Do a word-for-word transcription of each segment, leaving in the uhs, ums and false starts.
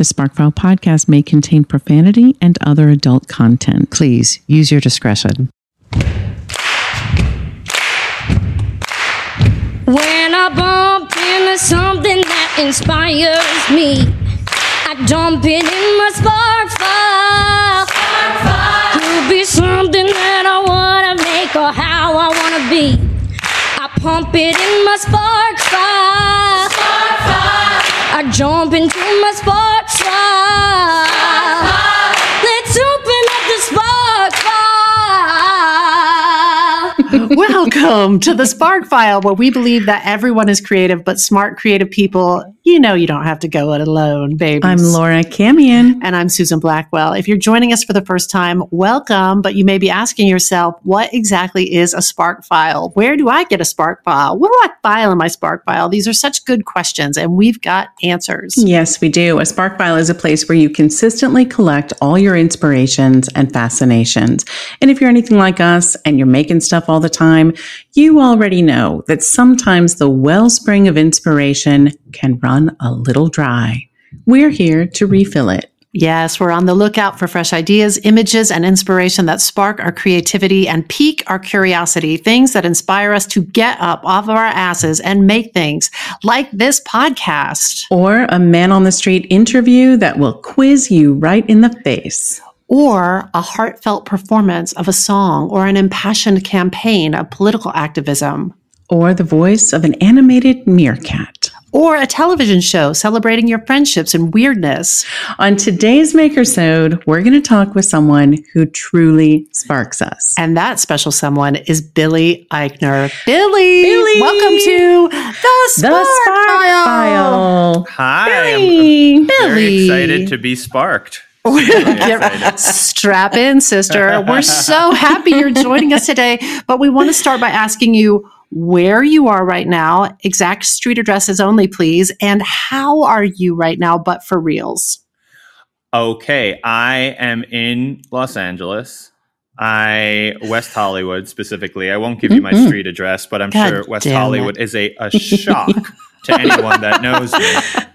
The Sparkfile podcast may contain profanity and other adult content. Please use your discretion. When I bump into something that inspires me, I dump it in my spark file. Could be something that I want to make or how I want to be. I pump it in my spark file. I jump into my spark file. Let's open up the spark file. Welcome to the Spark File, where we believe that everyone is creative, but smart, creative people, you know you don't have to go it alone, babies. I'm Laura Camion. And I'm Susan Blackwell. If you're joining us for the first time, welcome, but you may be asking yourself, what exactly is a Spark File? Where do I get a Spark File? What do I file in my Spark File? These are such good questions, and we've got answers. Yes, we do. A Spark File is a place where you consistently collect all your inspirations and fascinations. And if you're anything like us and you're making stuff all the time, you already know that sometimes the wellspring of inspiration can run a little dry. We're here to refill it. Yes, we're on the lookout for fresh ideas, images, and inspiration that spark our creativity and pique our curiosity, things that inspire us to get up off of our asses and make things like this podcast. Or a man on the street interview that will quiz you right in the face. Or a heartfelt performance of a song or an impassioned campaign of political activism. Or the voice of an animated meerkat. Or a television show celebrating your friendships and weirdness. On today's Makersode, we're going to talk with someone who truly sparks us. And that special someone is Billy Eichner. Billy! Billy! Welcome to the Spark, the Spark File. File. Hi, Billy. I'm very Billy. excited to be sparked. Get- Strap in, sister. We're so happy you're joining us today. But we want to start by asking you where you are right now, exact street addresses only, please, and how are you right now, but for reals? Okay, I am in Los Angeles. I West Hollywood specifically. I won't give you my Mm-mm. street address, but I'm God sure West damn Hollywood it. is a, a shock to anyone that knows me.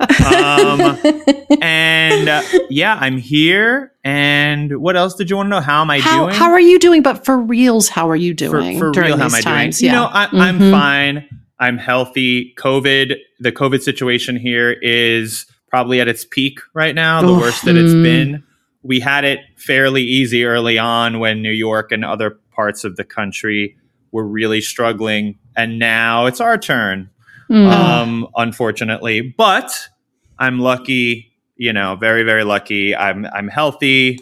Um, and uh, yeah, I'm here. And what else did you want to know? How am I How, doing? how are you doing, but for reals, how are you doing For, for during real, how these am I times? doing? Yeah. You know, I, Mhm. I'm fine. I'm healthy. COVID, the COVID situation here is probably at its peak right now, the Oof. worst that it's Mm. been. We had it fairly easy early on when New York and other parts of the country were really struggling. And now it's our turn, Mm. um, unfortunately. But I'm lucky, you know, very, very lucky. I'm I'm healthy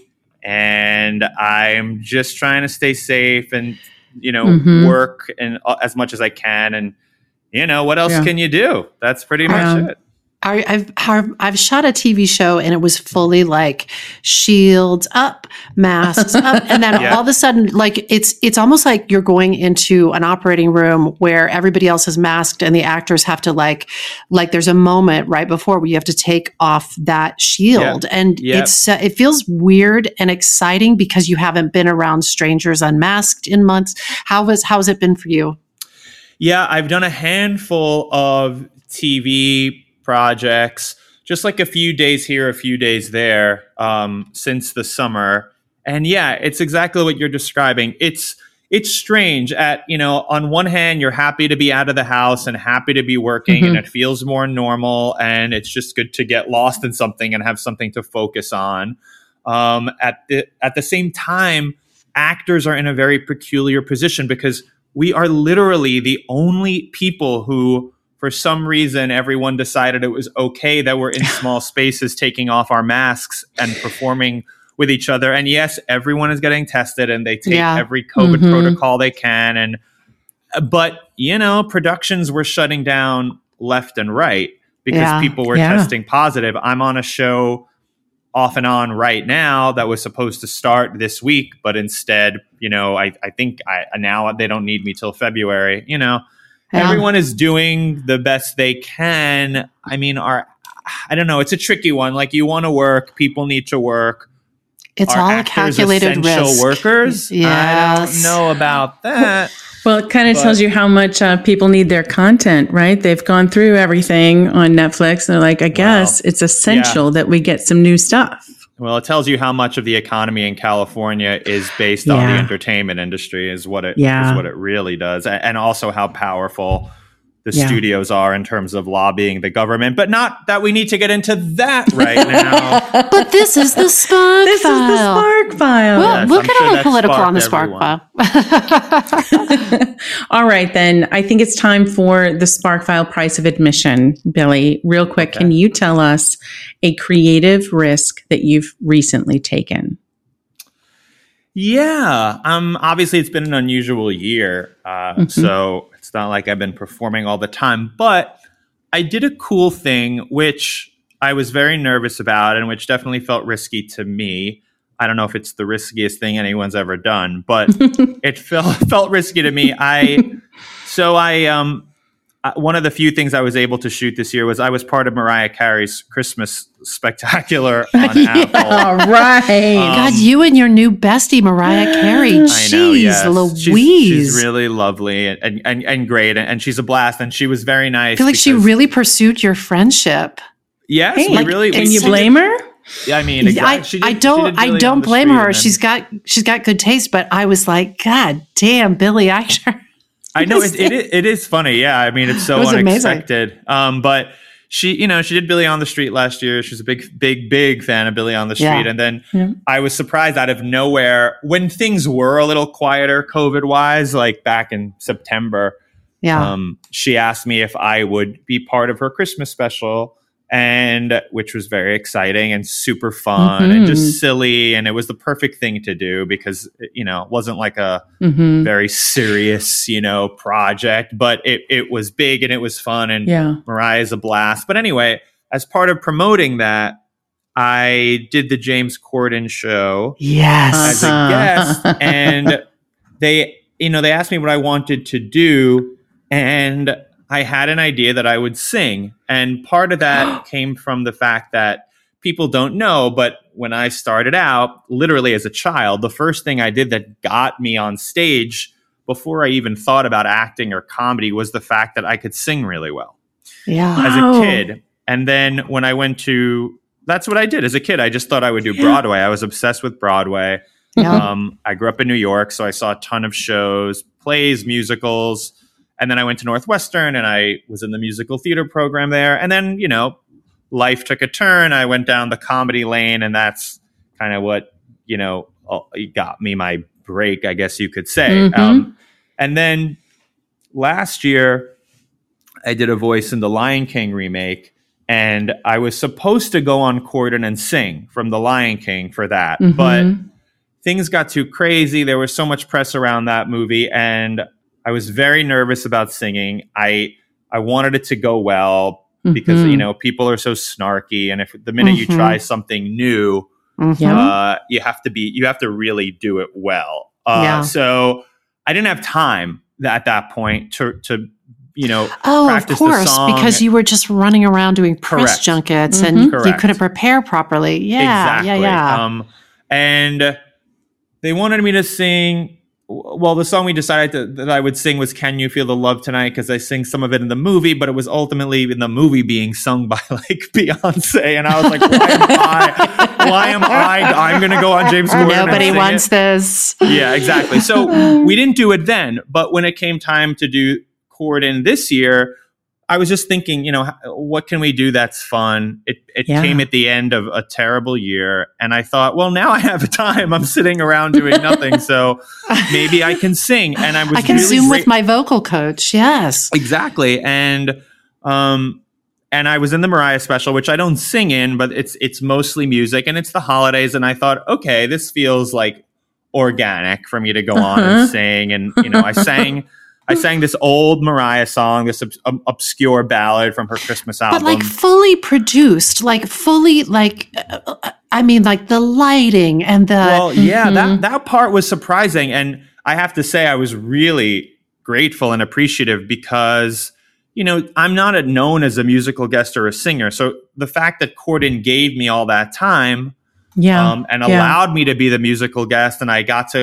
and I'm just trying to stay safe and, you know, Mhm. work and uh, as much as I can. And, you know, what else Yeah. can you do? That's pretty much Yeah. it. I, I've, I've I've shot a T V show and it was fully like shields up, masks up, and then Yeah. all of a sudden, like it's it's almost like you're going into an operating room where everybody else is masked and the actors have to like like there's a moment right before where you have to take off that shield, and Yep. it's uh, it feels weird and exciting because you haven't been around strangers unmasked in months. How was how has it been for you? Yeah, I've done a handful of T V projects, just like a few days here, a few days there, um, since the summer. And yeah, it's exactly what you're describing. It's it's strange. At you know, on one hand, you're happy to be out of the house and happy to be working, Mhm. and it feels more normal. And it's just good to get lost in something and have something to focus on. Um, at the at the same time, actors are in a very peculiar position because we are literally the only people who, for some reason, everyone decided it was okay that we're in small spaces taking off our masks and performing with each other. And yes, everyone is getting tested and they take Yeah. every COVID Mhm. protocol they can. And but, you know, productions were shutting down left and right because Yeah. people were Yeah. testing positive. I'm on a show off and on right now that was supposed to start this week, but instead, you know, I, I think I, now they don't need me till February, you know. Yeah. Everyone is doing the best they can. I mean, our, I don't know. It's a tricky one. Like, you want to work. People need to work. It's Are all a actors calculated essential risk. workers? I Yes. don't know about that. Well, it kind of But- tells you how much uh, people need their content, right? They've gone through everything on Netflix. And they're like, I guess it's essential that we get some new stuff. Well, it tells you how much of the economy in California is based on the Yeah. entertainment industry is what it Yeah. is what it really does. A- And also how powerful the Yeah. studios are in terms of lobbying the government, but not that we need to get into that right now. But this is the Spark This File. is the Spark File. Well, Yes, we'll I'm get sure a little that political on the sparked Spark everyone. File. All right, then. I think it's time for the Spark File price of admission. Billy, real quick, Okay. can you tell us a creative risk that you've recently taken? Yeah. Um, obviously, it's been an unusual year. Uh, Mhm. So it's not like I've been performing all the time, but I did a cool thing, which I was very nervous about and which definitely felt risky to me. I don't know if it's the riskiest thing anyone's ever done, but it felt felt risky to me. I so I um uh, one of the few things I was able to shoot this year was I was part of Mariah Carey's Christmas spectacular on Apple. All right. Um, God, you and your new bestie, Mariah Carey. I know, Jeez, yes. Louise. She's, she's really lovely and, and, and great, and she's a blast, and she was very nice. I feel like she because- really pursued your friendship. yes, Hey, we like, really. can we you did- blame her? Yeah, I mean, I, exactly. She did- I she don't did I Billy on don't the blame street, her. and then- She's got she's got good taste, but I was like, God damn, Billy Eichner. I know it, it, is- it is funny. Yeah, I mean, it's so It was amazing. unexpected. Um, but she, you know, she did Billy on the Street last year. She was a big, big, big fan of Billy on the Street. Yeah. And then Yeah. I was surprised out of nowhere when things were a little quieter COVID wise, like back in September. Yeah. Um, she asked me if I would be part of her Christmas special, and which was very exciting and super fun and Mhm. just silly. And it was the perfect thing to do because, you know, it wasn't like a Mm-hmm. very serious, you know, project, but it, it was big and it was fun. And Yeah. Mariah's a blast. But anyway, as part of promoting that, I did the James Corden show yes. as a Uh-huh. guest, and they, you know, they asked me what I wanted to do, and I had an idea that I would sing. And part of that came from the fact that people don't know, but when I started out, literally as a child, the first thing I did that got me on stage before I even thought about acting or comedy was the fact that I could sing really well yeah. as Wow. a kid. And then when I went to, that's what I did as a kid. I just thought I would do Broadway. I was obsessed with Broadway. Yeah. Um, I grew up in New York, so I saw a ton of shows, plays, musicals. And then I went to Northwestern and I was in the musical theater program there. And then, you know, life took a turn. I went down the comedy lane, and that's kind of what, you know, uh, got me my break, I guess you could say. Mhm. Um, and then last year, I did a voice in the Lion King remake, and I was supposed to go on Corden and sing from the Lion King for that. Mhm. But things got too crazy. There was so much press around that movie, and I was very nervous about singing. I I wanted it to go well because, Mhm. you know, people are so snarky, and if the minute you Mhm. try something new, Mhm. Yeah. uh, you have to be you have to really do it well. Uh, Yeah. So I didn't have time th- at that point to to you know Oh, of practice the course, song. because you were just running around doing press Correct. junkets Mhm. and you Correct. couldn't prepare properly. Yeah, exactly. yeah, yeah. Um, and they wanted me to sing. Well, the song we decided to, that I would sing was "Can You Feel the Love Tonight?" because I sing some of it in the movie, but it was ultimately in the movie being sung by like Beyonce, and I was like, "Why am I? Why am I? I'm going to go on James Corden." and Nobody sing wants it. this. Yeah, exactly. So we didn't do it then, but when it came time to do Corden this year, I was just thinking, you know, h- what can we do that's fun? It it Yeah. came at the end of a terrible year, and I thought, well, now I have time. I'm sitting around doing nothing, so maybe I can sing. And I was I can really zoom great- with my vocal coach. Yes. exactly, and um, and I was in the Mariah special, which I don't sing in, but it's it's mostly music, and it's the holidays, and I thought, okay, this feels like organic for me to go on Uh-huh. and sing, and you know, I sang. I sang this old Mariah song, this ob- ob- obscure ballad from her Christmas album. But like fully produced, like fully, like, uh, I mean, like the lighting and the. well, yeah, Mhm. that that part was surprising, and I have to say I was really grateful and appreciative because you know I'm not a, known as a musical guest or a singer, so the fact that Corden gave me all that time Yeah. um, and Yeah. allowed me to be the musical guest, and I got to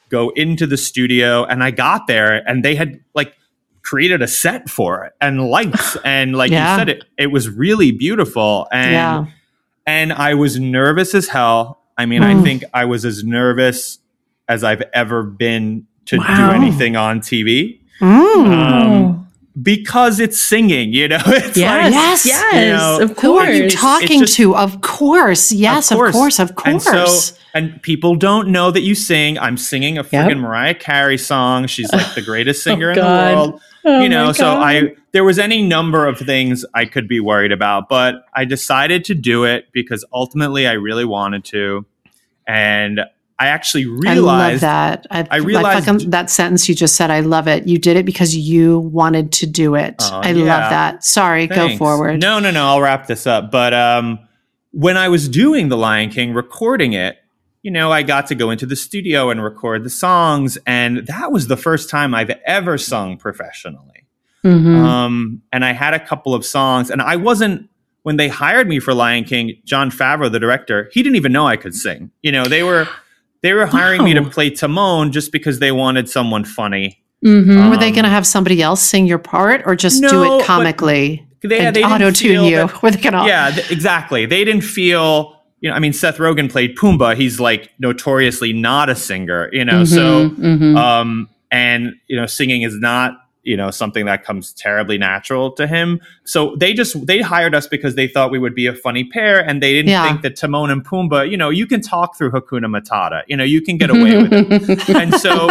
go into the studio, and I got there and they had like created a set for it and lights. And like Yeah. you said, it, it was really beautiful. And, Yeah. and I was nervous as hell. I mean, Mm. I think I was as nervous as I've ever been to Wow. do anything on T V. Mm. Um, because it's singing, you know, it's Yes, like, Yes. yes, you know, of Who course. are you talking just- to? Of course. Yes, of course, of course. And so, and people don't know that you sing. I'm singing a freaking Yep. Mariah Carey song. She's like the greatest singer Oh, in the God. world. Oh, you know, my so God. I, there was any number of things I could be worried about, but I decided to do it because ultimately I really wanted to. And I actually I love realized that. I, I realized- fucking- that sentence you just said. I love it. You did it because you wanted to do it. Oh, I yeah. love that. Sorry, go Thanks. forward. No, no, no. I'll wrap this up. But um, when I was doing The Lion King, recording it, you know, I got to go into the studio and record the songs. And that was the first time I've ever sung professionally. Mhm. Um, and I had a couple of songs. And I wasn't, when they hired me for Lion King, Jon Favreau, the director, he didn't even know I could sing. You know, they were... They were hiring me to Wow. play Timon just because they wanted someone funny. Mhm. Were they Um, going to have somebody else sing your part or just do No, it but comically? They, and they didn't auto-tune feel you? that- Were they going to? yeah, th- exactly. They didn't feel, you know, I mean, Seth Rogen played Pumbaa. He's like notoriously not a singer, you know, so, Mhm, mhm. um, and, you know, singing is not, you know, something that comes terribly natural to him. So they just, they hired us because they thought we would be a funny pair. And they didn't Yeah. think that Timon and Pumbaa, you know, you can talk through Hakuna Matata, you know, you can get away with it. And so,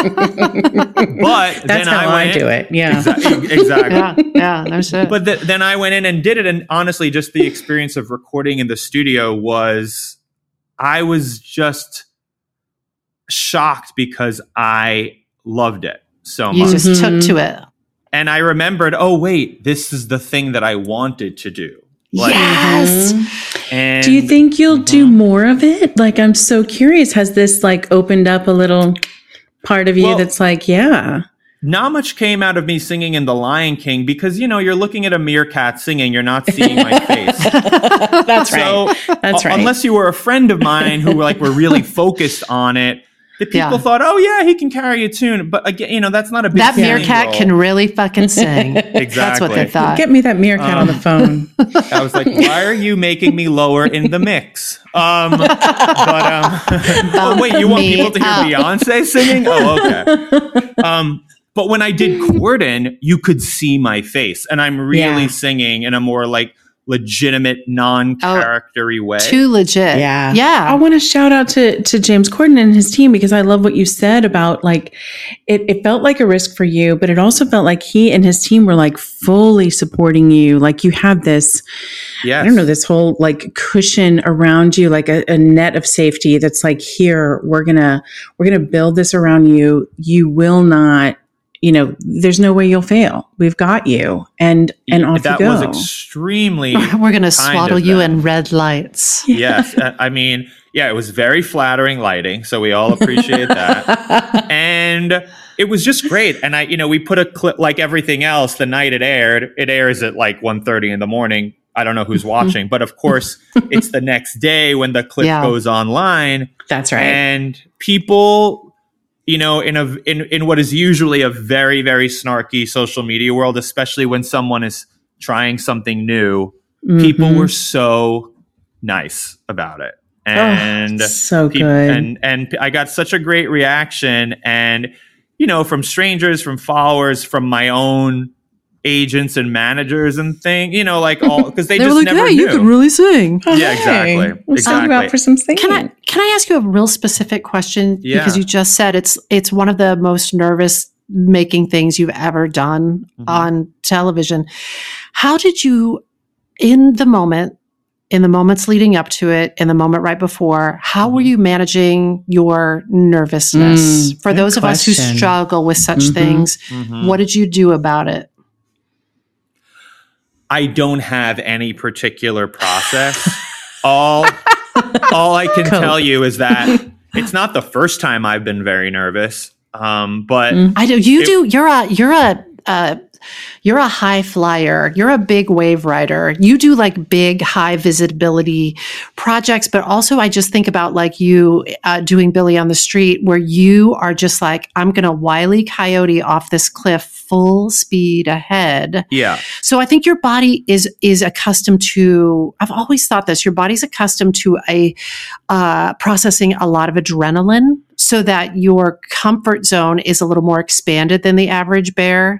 but That's then how I, I, went do it. Yeah. Exactly. exactly. Yeah, yeah, that's it. But th- then I went in and did it. And honestly, just the experience of recording in the studio was, I was just shocked because I loved it so you much. just Mhm. took to it. And I remembered, oh, wait, this is the thing that I wanted to do. Like, Yes. and Do you think you'll do Mhm. more of it? Like, I'm so curious. Has this like opened up a little part of you Well- that's like, yeah. not much came out of me singing in The Lion King because, you know, you're looking at a meerkat singing, you're not seeing my face. That's So, That's u- right. unless you were a friend of mine who were like were really focused on it, the people Yeah. thought, "Oh yeah, he can carry a tune." But again, you know, that's not a big That singing meercat role. can really fucking sing. That's what Exactly. they thought. Get me that meerkat Um, on the phone. I was like, "Why are you making me lower in the mix?" Um, but um, oh, wait, you want me people to hear up. Beyonce singing? Oh, okay. Um, but when I did Corden, you could see my face, and I'm really Yeah. singing in a more like legitimate, non-charactery way. Too legit. Yeah. Yeah. I want to shout out to, to James Corden and his team because I love what you said about like, it, it felt like a risk for you, but it also felt like he and his team were like fully supporting you. Like you had this, Yes. I don't know, this whole like cushion around you, like a, a net of safety that's like, here, we're going to, we're going to build this around you. You will not, you know, there's no way you'll fail. We've got you. And, and off that you go. was extremely We're going to kind swaddle of you them. in red lights. Yes. uh, I mean, yeah, it was very flattering lighting. So we all appreciate that. And it was just great. And I, you know, we put a clip like everything else the night it aired. It airs at like one thirty in the morning. I don't know who's watching, but of course it's the next day when the clip Yeah. goes online. That's right. And people, you know, in a in, in what is usually a very, very snarky social media world, especially when someone is trying something new, people Mhm. were so nice about it. And Oh, so peop- good. and and I got such a great reaction, and you know, from strangers, from followers, from my own agents and managers and thing, you know, like all because they, They were just like, never "Hey, knew. you could really sing." Oh, Yeah, hey, exactly. We'll sing Exactly. about for some singing. Can I can I ask you a real specific question? Yeah. Because you just said it's it's one of the most nervous making things you've ever done Mhm. on television. How did you, in the moment, in the moments leading up to it, in the moment right before, how were Mhm. you managing your nervousness? Mm, For good those of us who question. struggle with such Mhm. things, Mhm. what did you do about it? I don't have any particular process. all all I can Cool. tell you is that it's not the first time I've been very nervous. Um, but Mm. I do. You It- do. You're a you're a uh, you're a high flyer. You're a big wave rider. You do like big, high visibility projects, but also I just think about like you uh, doing Billy on the Street, where you are just like, I'm going to Wile E. Coyote off this cliff, full speed ahead. Yeah. So I think your body is is accustomed to. I've always thought this. Your body's accustomed to a uh, processing a lot of adrenaline, so that your comfort zone is a little more expanded than the average bear.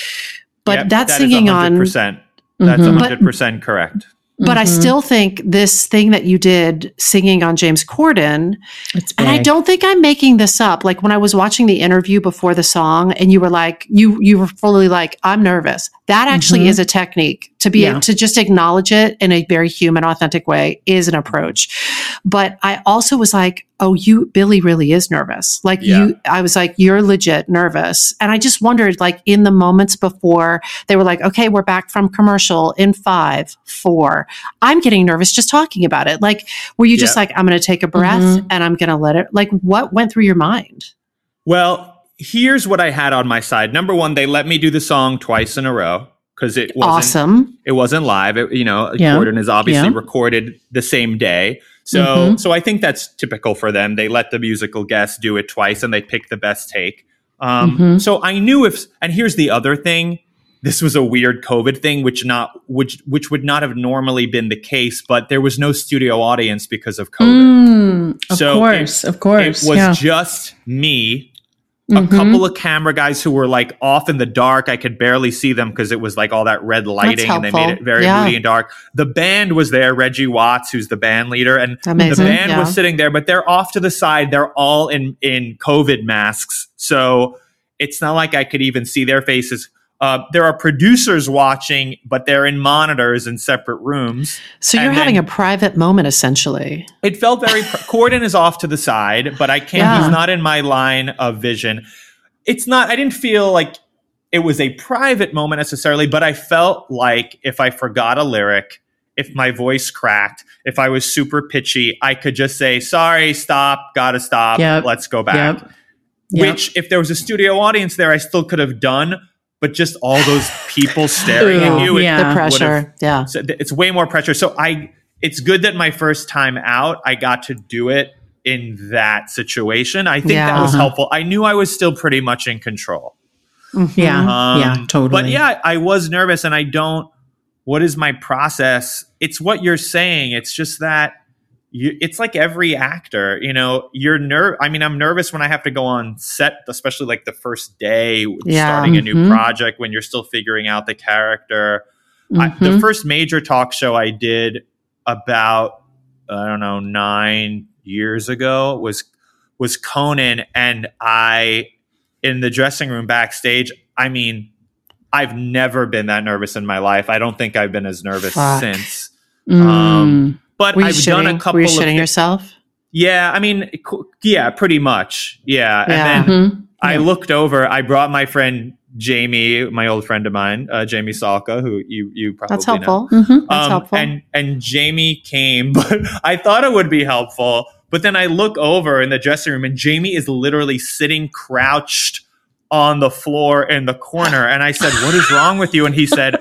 But Yep, that's that singing is one hundred percent. On. That's one hundred percent correct. But Mm-hmm. I still think this thing that you did singing on James Corden, It's and I big. don't think I'm making this up. Like when I was watching the interview before the song and you were like, you, you were fully like, I'm nervous. That actually Mhm. is a technique to be, Yeah. to just acknowledge it in a very human, authentic way is an approach. But I also was like, oh, you, Billy really is nervous. Like Yeah. you, I was like, you're legit nervous. And I just wondered, like in the moments before they were like, okay, we're back from commercial in five, four, I'm getting nervous just talking about it. Like, were you just Yeah. like, I'm going to take a breath Mhm. and I'm going to let it, like what went through your mind? Well, here's what I had on my side. Number one, they let me do the song twice in a row because it wasn't Awesome. it wasn't live. It, you know, Yeah. Corden is obviously Yeah. recorded the same day. So Mhm. so I think that's typical for them. They let the musical guest do it twice and they pick the best take. Um, Mhm. So I knew if, and here's the other thing. This was a weird COVID thing, which not which which would not have normally been the case, but there was no studio audience because of COVID. Mm, of So course, it- of course. It was yeah. just me, a Mhm. couple of camera guys who were like off in the dark. I could barely see them because it was like all that red lighting and they made helpful. it very Yeah. moody and dark. The band was there, Reggie Watts, who's the band leader, and Amazing. the band Yeah. was sitting there, but they're off to the side. They're all in in COVID masks, so it's not like I could even see their faces. Uh, there are producers watching, but they're in monitors in separate rooms. So you're And having then- a private moment essentially. It felt very. Pr- Corden is off to the side, but I can't. Yeah. He's not in my line of vision. It's not. I didn't feel like it was a private moment necessarily, but I felt like if I forgot a lyric, if my voice cracked, if I was super pitchy, I could just say, "Sorry, stop, gotta stop, Yep. let's go back." Yep. Yep. Which, if there was a studio audience there, I still could have done. But just all those people staring at Ooh, you, it yeah. The would've- pressure. Yeah. so th- it's way more pressure. So I, it's good that my first time out, I got to do it in that situation. I think Yeah. that was Uh-huh. helpful. I knew I was still pretty much in control. yeah, Um, yeah, totally. But yeah, I was nervous, and I don't. What is my process? It's what you're saying. It's just that you. It's like every actor, you know. You're nerve. I mean, I'm nervous when I have to go on set, especially like the first day Yeah. starting a new Mhm. project when you're still figuring out the character. I, the Mhm. first major talk show I did about I don't know nine years ago was was Conan, and I in the dressing room backstage. I mean, I've never been that nervous in my life. I don't think I've been as nervous Fuck. since. Mm. Um, but Were you I've shitting, done a couple were you of shitting thi- yourself? yeah. I mean, co- yeah, pretty much. Yeah, Yeah. and then Mhm. I Yeah. looked over. I brought my friend Jamie, my old friend of mine, uh, Jamie Salka, who you you probably That's know. helpful. Mhm. That's Um, helpful. And and Jamie came, but I thought it would be helpful. But then I look over in the dressing room, and Jamie is literally sitting crouched on the floor in the corner. And I said, "What is wrong with you?" And he said,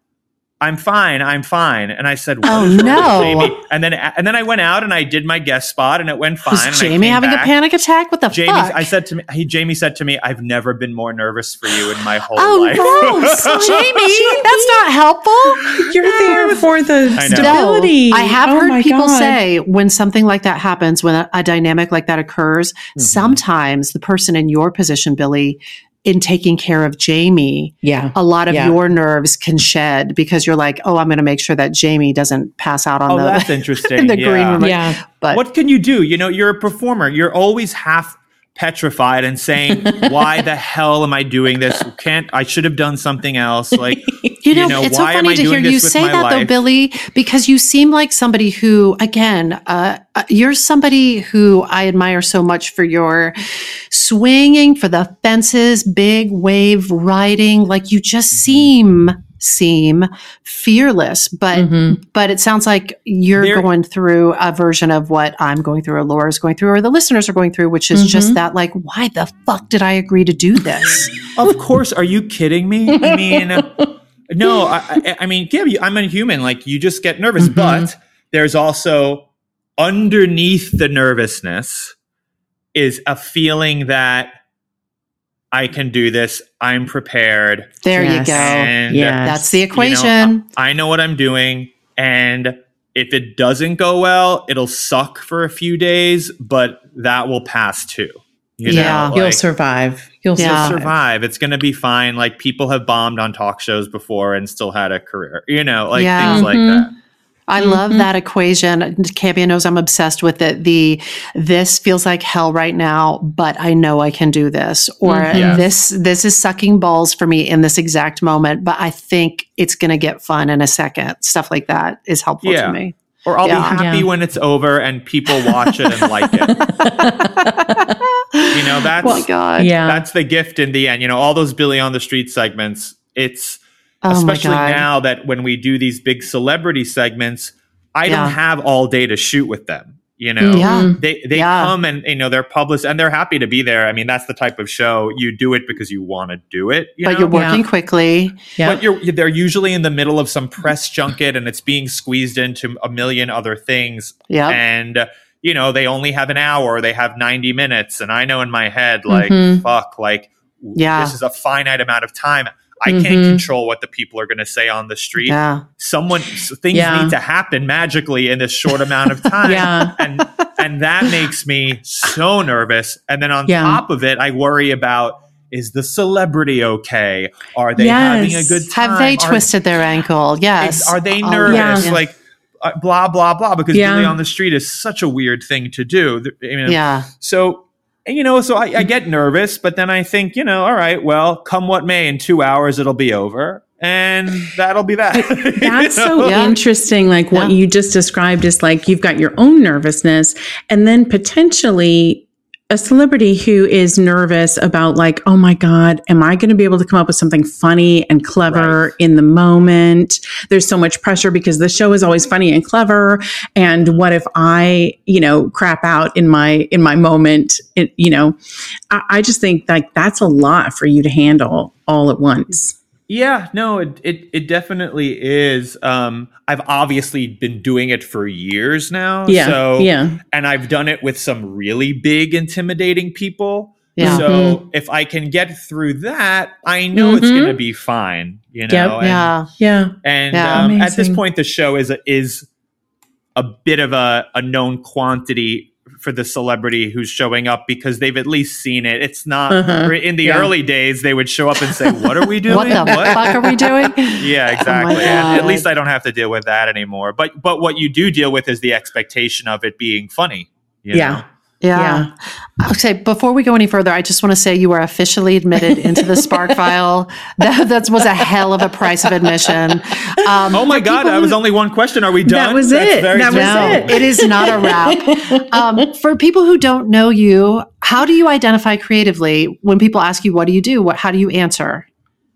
"I'm fine. I'm fine." And I said, "What Oh, is wrong no. with Jamie?" And then and then I went out and I did my guest spot, and it went fine. Was and I Jamie came having back. a panic attack? What the Jamie, fuck? I said to me, he, Jamie said to me, "I've never been more nervous for you in my whole oh, life." gross. Jamie, that's not helpful. You're there for the I know. stability. No, I have Oh heard my people God. say when something like that happens, when a, a dynamic like that occurs, Mm-hmm. sometimes the person in your position, Billy, in taking care of Jamie, Yeah. a lot of Yeah. your nerves can shed because you're like, oh, I'm going to make sure that Jamie doesn't pass out on Oh, the that's interesting. in the yeah. green room. Yeah. But What can you do? You know, you're a performer. You're always half petrified and saying, "Why the hell am I doing this? Can't I should have done something else?" Like, You know, you know, it's so why am funny I to hear doing you this with say my that though, life? Billy, because you seem like somebody who, again, uh, uh, you're somebody who I admire so much for your swinging for the fences, big wave riding. Like you just seem seem fearless, but Mhm. but it sounds like you're There- going through a version of what I'm going through, or Laura's going through, or the listeners are going through, which is just Mhm. that, like, why the fuck did I agree to do this? Of course. Are you kidding me? I mean, no, I, I, I mean, yeah, I'm a human. Like, you just get nervous, Mhm. but there's also underneath the nervousness is a feeling that I can do this. I'm prepared. There Yes. you go. And Yes. That's the you know, equation. I, I know what I'm doing. And if it doesn't go well, it'll suck for a few days, but that will pass too. You Yeah. know, You'll like, survive. You'll Yeah. survive. survive. It's going to be fine. Like, people have bombed on talk shows before and still had a career, you know, like Yeah. things like Mhm. that. I love that equation. Campia knows I'm obsessed with it. The this feels like hell right now, but I know I can do this. Or Mhm. Yes. this this is sucking balls for me in this exact moment, but I think it's going to get fun in a second. Stuff like that is helpful Yeah. to me. Or I'll Yeah. be happy Yeah. when it's over and people watch it and like it. You know, that's Oh my God. Yeah. that's the gift in the end. You know, all those Billy on the Street segments, it's Oh my especially God. now that when we do these big celebrity segments, I Yeah. don't have all day to shoot with them. You know, Yeah. they they Yeah. come and you know they're published and they're happy to be there. I mean, that's the type of show you do it because you want to do it. You But know? you're working Yeah. quickly. Yeah. But you're they're usually in the middle of some press junket and it's being squeezed into a million other things. Yep. And uh, you know, they only have an hour, they have ninety minutes. And I know in my head, like, Mhm. fuck, like w- Yeah. this is a finite amount of time. I can't Mhm. control what the people are going to say on the street. Yeah. Someone, s- things Yeah. need to happen magically in this short amount of time. Yeah. And and that makes me so nervous. And then on Yeah. top of it, I worry about, is the celebrity okay? Are they Yes. having a good time? Have they Are- twisted their ankle? Yes. Ex- Are they Oh, nervous? yeah. Like, uh, blah, blah, blah. Because Yeah. Billy on the Street is such a weird thing to do. Th- I mean, Yeah. So, and, you know, so I, I get nervous, but then I think, you know, all right, well, come what may, in two hours it'll be over. And that'll be that. That's You so know? Yeah. interesting. Like what Yeah. you just described is like you've got your own nervousness and then potentially a celebrity who is nervous about like, oh my God, am I going to be able to come up with something funny and clever Right. in the moment? There's so much pressure because the show is always funny and clever. And what if I, you know, crap out in my, in my moment? It, you know, I, I just think like that's a lot for you to handle all at once. Yeah, no, it, it it definitely is. Um, I've obviously been doing it for years now. Yeah. So, yeah. and I've done it with some really big, intimidating people. Yeah. So if I can get through that, I know it's Mhm. going to be fine. You know. Yep. And, Yeah. Yeah. And Yeah. um, at this Amazing. point, the show is a, is a bit of a, a known quantity for the celebrity who's showing up because they've at least seen it. It's not Uh-huh. in the Yeah. early days they would show up and say, "What are we doing? What the fuck are we doing? Yeah, exactly. Oh my And at God. least I don't have to deal with that anymore. But but what you do deal with is the expectation of it being funny. you Yeah. know? Yeah. Okay. Before we go any further, I just want to say you are officially admitted into the Spark File. That, that was a hell of a price of admission. Um, Oh my God! That was only one question. Are we done? That was That's it. very That was simple. no, it is not a wrap. Um, for people who don't know you, how do you identify creatively? When people ask you, what do you do? What, how do you answer?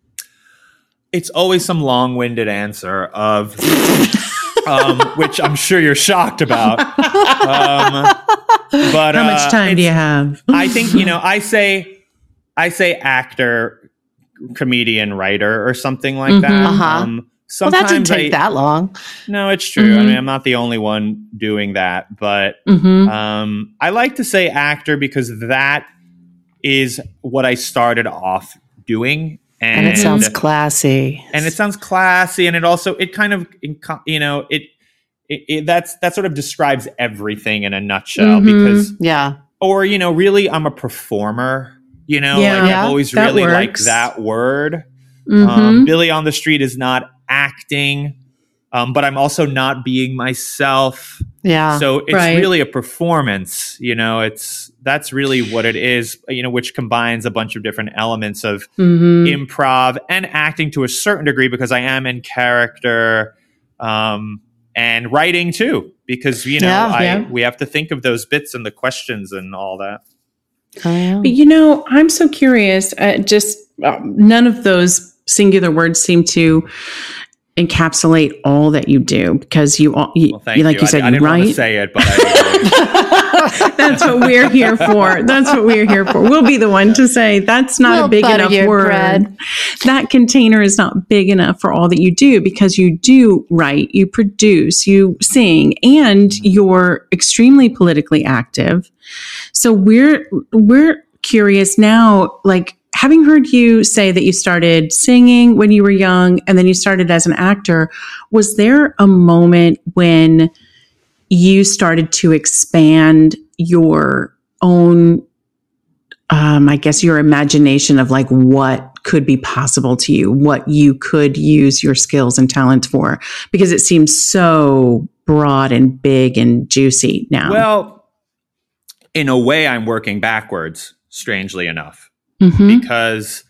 It's always some long-winded answer of, um, which I'm sure you're shocked about. Um, but How uh, much time do it's- you have? I think you know. I say, I say actor, comedian, writer, or something like Mhm. that. Uh-huh. Um, Well, sometimes that didn't take I, that long. No, it's true. I Mhm. mean, I'm not the only one doing that, but Mm-hmm. um, I like to say actor because that is what I started off doing, and, And it sounds classy. and it sounds classy, and it also it kind of you know it. It, it, that's that sort of describes everything in a nutshell Mhm. because Yeah. or you know really I'm a performer, you know Yeah. like Yeah, I've always that really liked works. that word. Mm-hmm. Um, Billy on the Street is not acting, um, but I'm also not being myself. Yeah. So it's Right. really a performance, you know, it's that's really what it is, you know, which combines a bunch of different elements of Mm-hmm. improv and acting to a certain degree because I am in character, um, and writing too, because, you know, Yeah, I, yeah. we have to think of those bits and the questions and all that. Oh, yeah. But you know, I'm so curious. Uh, just uh, none of those singular words seem to encapsulate all that you do, because you, all, you, Well, thank you like you. you said, I, I didn't right? want to say it, but I That's what we're here for. That's what we're here for. We'll be the one to say that's not We'll a big butter enough your word. bread. That container is not big enough for all that you do, because you do write, you produce, you sing, and you're extremely politically active. So we're we're curious now, like, having heard you say that you started singing when you were young and then you started as an actor, was there a moment when you started to expand your own, um, I guess, your imagination of like what could be possible to you, what you could use your skills and talents for? Because it seems so broad and big and juicy now. Well, in a way, I'm working backwards, strangely enough. Mm-hmm. Because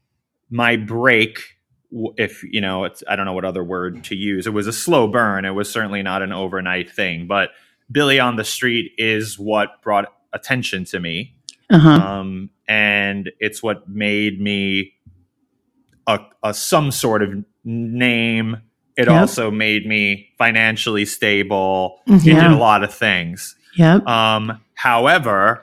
my break, if you know, it's, I don't know what other word to use. It was a slow burn. It was certainly not an overnight thing, but Billy on the Street is what brought attention to me. Uh-huh. Um, and it's what made me a, a some sort of name. It Yep. also made me financially stable. Mhm. It did Yeah. a lot of things. Yep. Um, however,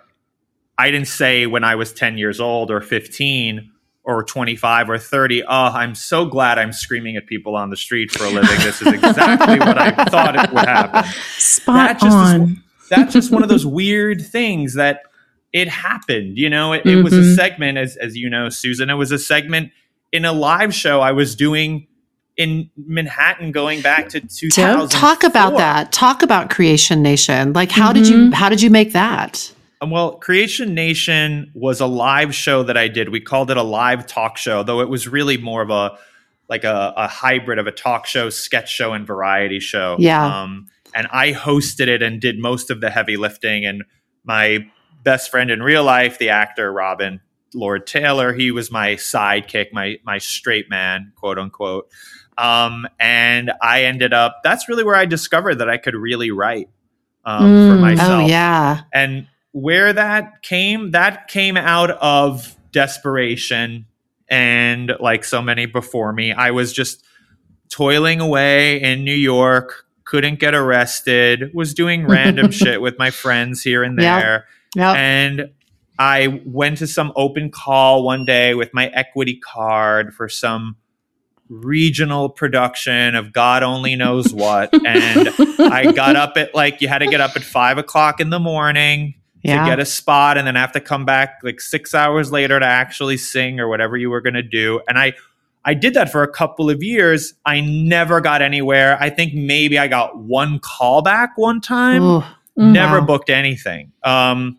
I didn't say when I was ten years old or fifteen or twenty-five or thirty, oh, I'm so glad I'm screaming at people on the street for a living. This is exactly what I thought it would happen. Spot That just on. is, that's just one of those weird things that it happened. You know, it, it was a Mhm. segment, as, as you know, Susan, it was a segment in a live show I was doing in Manhattan going back to two thousand four. Talk about that. Talk about Creation Nation. Like, how did you, how did you make that? Um, Well, Creation Nation was a live show that I did. We called it a live talk show, though it was really more of a like a, a hybrid of a talk show, sketch show, and variety show. Yeah. Um, and I hosted it and did most of the heavy lifting. And my best friend in real life, the actor Robin Lord Taylor, he was my sidekick, my my straight man, quote unquote. Um, and I ended up. That's really where I discovered that I could really write um, for Mm. myself. Oh, yeah. And where that came, that came out of desperation. And like so many before me, I was just toiling away in New York, couldn't get arrested, was doing random shit with my friends here and Yep. there. Yep. And I went to some open call one day with my equity card for some regional production of God only knows what. And I got up at like, you had to get up at five o'clock in the morning Yeah. to get a spot and then have to come back like six hours later to actually sing or whatever you were going to do. And I, I did that for a couple of years. I never got anywhere. I think maybe I got one call back one time. Ooh. Never Wow. booked anything. Um,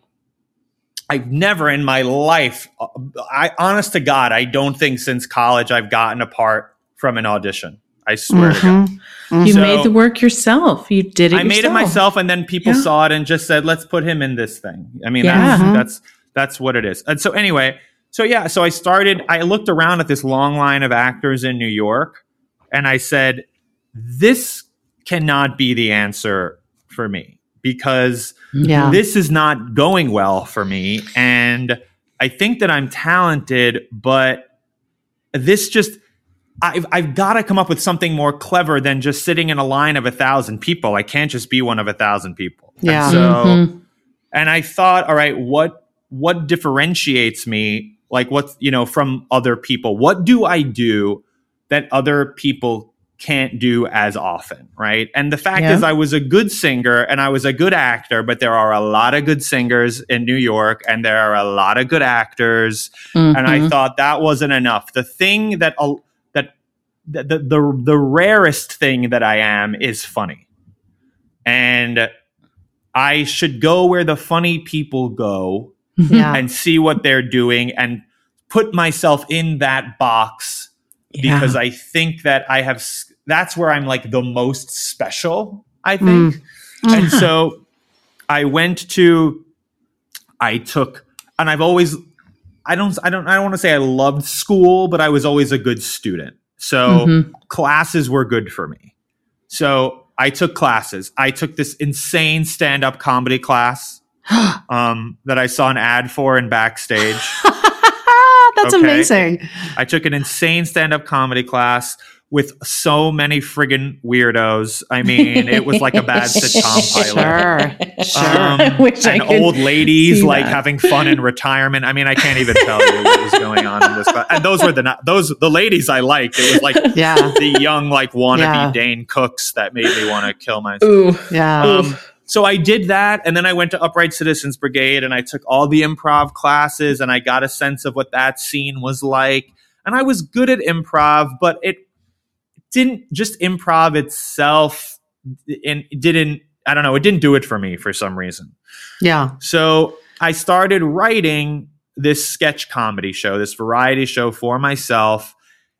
I've never in my life, I honest to God, I don't think since college I've gotten a part from an audition. I swear to God. Mhm. You So- made the work yourself. You did it I made it yourself. myself, and then people Yeah. saw it and just said, "Let's put him in this thing." I mean, Yeah. that's, Mhm. that's that's what it is. And so, anyway, so yeah, so I started. I looked around at this long line of actors in New York, and I said, "This cannot be the answer for me because Yeah. this is not going well for me, and I think that I'm talented, but this just." I've, I've got to come up with something more clever than just sitting in a line of a thousand people. I can't just be one of a thousand people. Yeah. And so, Mhm. and I thought, all right, what, what differentiates me? Like what, you know, from other people, what do I do that other people can't do as often? Right. And the fact Yeah. is I was a good singer and I was a good actor, but there are a lot of good singers in New York and there are a lot of good actors. And I Mhm. thought that wasn't enough. The thing that, uh, The, the the the rarest thing that I am is funny, and I should go where the funny people go Yeah. and see what they're doing and put myself in that box Yeah. because I think that I have s- that's where I'm like the most special, I think. And so I went to I took and I've always I don't I don't I don't want to say I loved school, but I was always a good student. So Mhm. classes were good for me. So I took classes. I took this insane stand-up comedy class um, that I saw an ad for in Backstage. That's That's okay? amazing. I took an insane stand-up comedy class with so many friggin' weirdos. I mean, it was like a bad sitcom pilot. Sure. Sure. Um, I wish I and could old ladies see like that. having fun in retirement. I mean, I can't even tell you what was going on in this class. And those were the not, those the ladies I liked. It was like Yeah. the young like wannabe Yeah. Dane Cooks that made me want to kill myself. Ooh. Yeah. Um, so I did that, and then I went to Upright Citizens Brigade, and I took all the improv classes, and I got a sense of what that scene was like. And I was good at improv, but it didn't just improv itself, and it didn't. I don't know. It didn't do it for me for some reason. Yeah. So I started writing this sketch comedy show, this variety show for myself.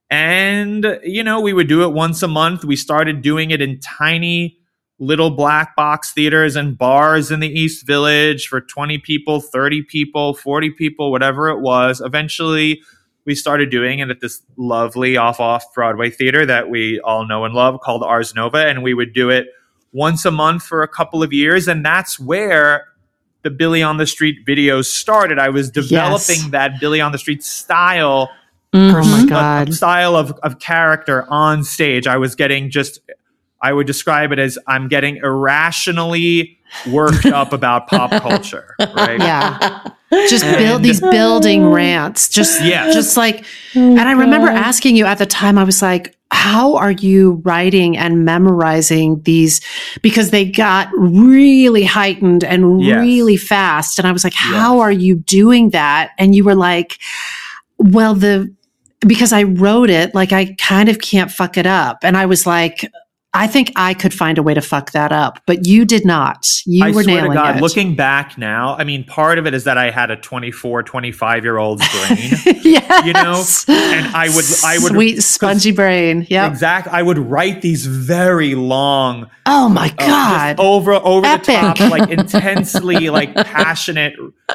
And, you know, we would do it once a month. We started doing it in tiny little black box theaters and bars in the East Village for twenty people, thirty people, forty people, whatever it was. Eventually, we started doing it at this lovely off-off Broadway theater that we all know and love called Ars Nova. And we would do it once a month for a couple of years. And that's where the Billy on the Street videos started. I was developing Yes. that Billy on the Street style, Oh my a- God. a style of, of character on stage. I was getting just, I would describe it as I'm getting irrationally worked up about pop culture, right? Yeah. Just And- build these building rants. Just, Yes. just like, and I remember asking you at the time, I was like, how are you writing and memorizing these? Because they got really heightened and Yes. really fast. And I was like, how are you doing that? And you were like, well, the, because I wrote it, like I kind of can't fuck it up. And I was like, I think I could find a way to fuck that up, but you did not. You I were swear to nailing God, it. looking back now, I mean, part of it is that I had a twenty-four, twenty-five year old's brain, Yes. you know, and I would, I would, Sweet spongy brain. Yep. exactly, I would write these very long, Oh my uh, God. just over, over Epic. the top, like intensely, like passionate,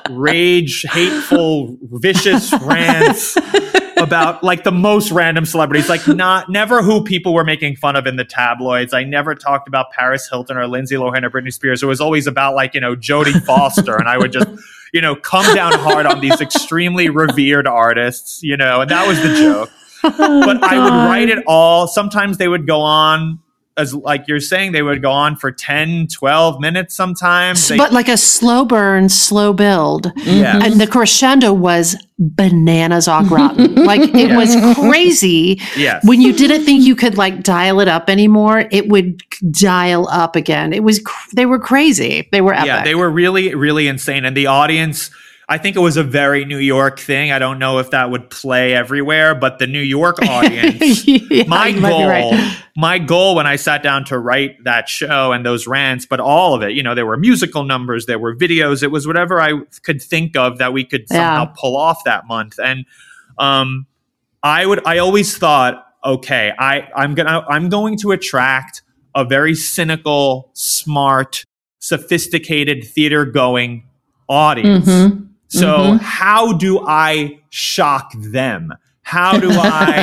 rage, hateful, vicious rants about like the most random celebrities, like not never who people were making fun of in the tabloids. I never talked about Paris Hilton or Lindsay Lohan or Britney Spears. It was always about like, you know, Jodie Foster. And I would just, you know, come down hard on these extremely revered artists, you know, and that was the joke. But I would write it all. Sometimes they would go on, as like you're saying, they would go on for ten, twelve minutes sometimes. They, but like a slow burn, slow build. yeah. And the crescendo was bananas au gratin. Like it Yeah. was crazy. Yes. When you didn't think you could like dial it up anymore, it would dial up again. It was, cr- they were crazy. They were epic. Yeah, they were really, really insane. And the audience, I think it was a very New York thing. I don't know if that would play everywhere, but the New York audience, Yeah, my you might be goal, right. my goal when I sat down to write that show and those rants, but all of it, you know, there were musical numbers, there were videos, it was whatever I could think of that we could somehow Yeah. pull off that month. And um, I would, I always thought, okay, I, I'm gonna, I'm going to attract a very cynical, smart, sophisticated theater going audience. Mhm. So Mhm. how do I shock them? How do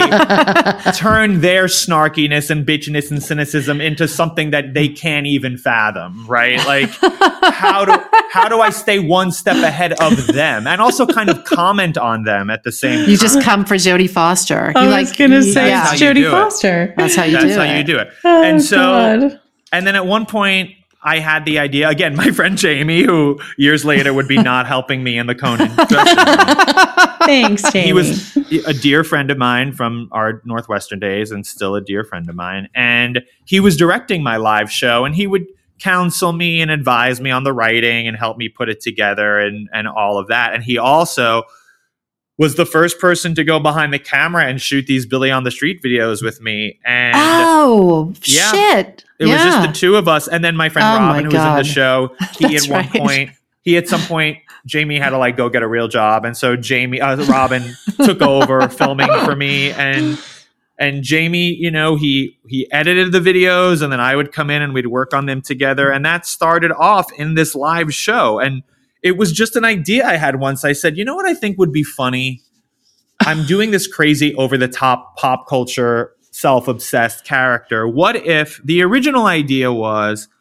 I turn their snarkiness and bitchiness and cynicism into something that they can't even fathom, right? Like how do how do I stay one step ahead of them and also kind of comment on them at the same time? You just come for Jodie Foster. I you was like, going to you- say yeah. how it's you Jodie do it. Foster. That's how you That's do how it. you do it. Oh, and so God. and then at one point I had the idea, again, my friend Jamie, who years later would be not helping me in the Conan dressing room. Thanks, Jamie. He was a dear friend of mine from our Northwestern days and still a dear friend of mine. And he was directing my live show and he would counsel me and advise me on the writing and help me put it together and, and all of that. And he also was the first person to go behind the camera and shoot these Billy on the Street videos with me. And Oh, Yeah. shit. it yeah. was just the two of us. And then my friend Oh, Robin, my who was in God. the show, he That's at one right. point, he at some point, Jamie had to like go get a real job. And so Jamie, uh, Robin took over filming for me. And, and Jamie, you know, he, he edited the videos and then I would come in and we'd work on them together. And that started off in this live show. And it was just an idea I had once. I said, you know what I think would be funny? I'm doing this crazy over the top pop culture, self-obsessed character. What if the original idea was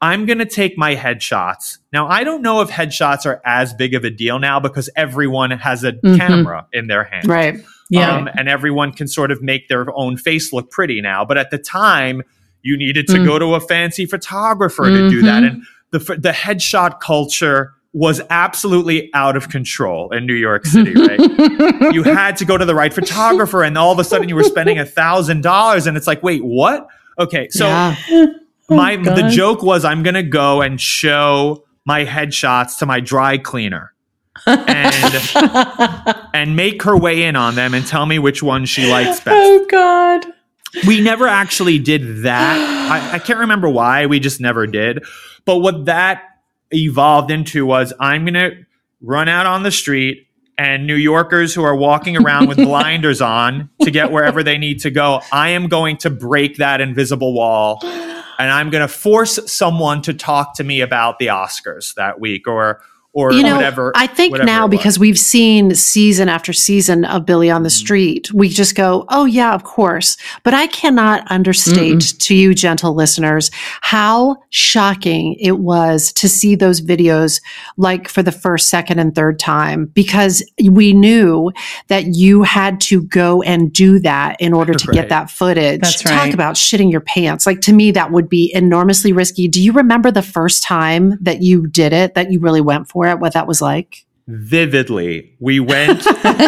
I'm going to take my headshots. Now, I don't know if headshots are as big of a deal now because everyone has a mm-hmm. camera in their hand. Right. Yeah. Um, and everyone can sort of make their own face look pretty now. But at the time, you needed to mm. go to a fancy photographer mm-hmm. to do that. And the the headshot culture was absolutely out of control in New York City, right? You had to go to the right photographer, and all of a sudden you were spending a thousand dollars, and it's like, wait, what? Okay, so yeah. my oh, the joke was I'm gonna go and show my headshots to my dry cleaner. and and make her weigh in on them and tell me which one she likes best. Oh God. We never actually did that. I, I can't remember why. We just never did. But what that evolved into was I'm going to run out on the street, and New Yorkers who are walking around with blinders on to get wherever they need to go, I am going to break that invisible wall, and I'm going to force someone to talk to me about the Oscars that week or or you know, whatever. I think whatever now because we've seen season after season of Billy on the mm-hmm. Street, we just go, oh yeah, of course. But I cannot understate mm-mm. to you, gentle listeners, how shocking it was to see those videos like for the first, second, and third time, because we knew that you had to go and do that in order to right. get that footage. That's Talk right. about shitting your pants. Like, to me, that would be enormously risky. Do you remember the first time that you did it, that you really went for it, what that was like? Vividly. We went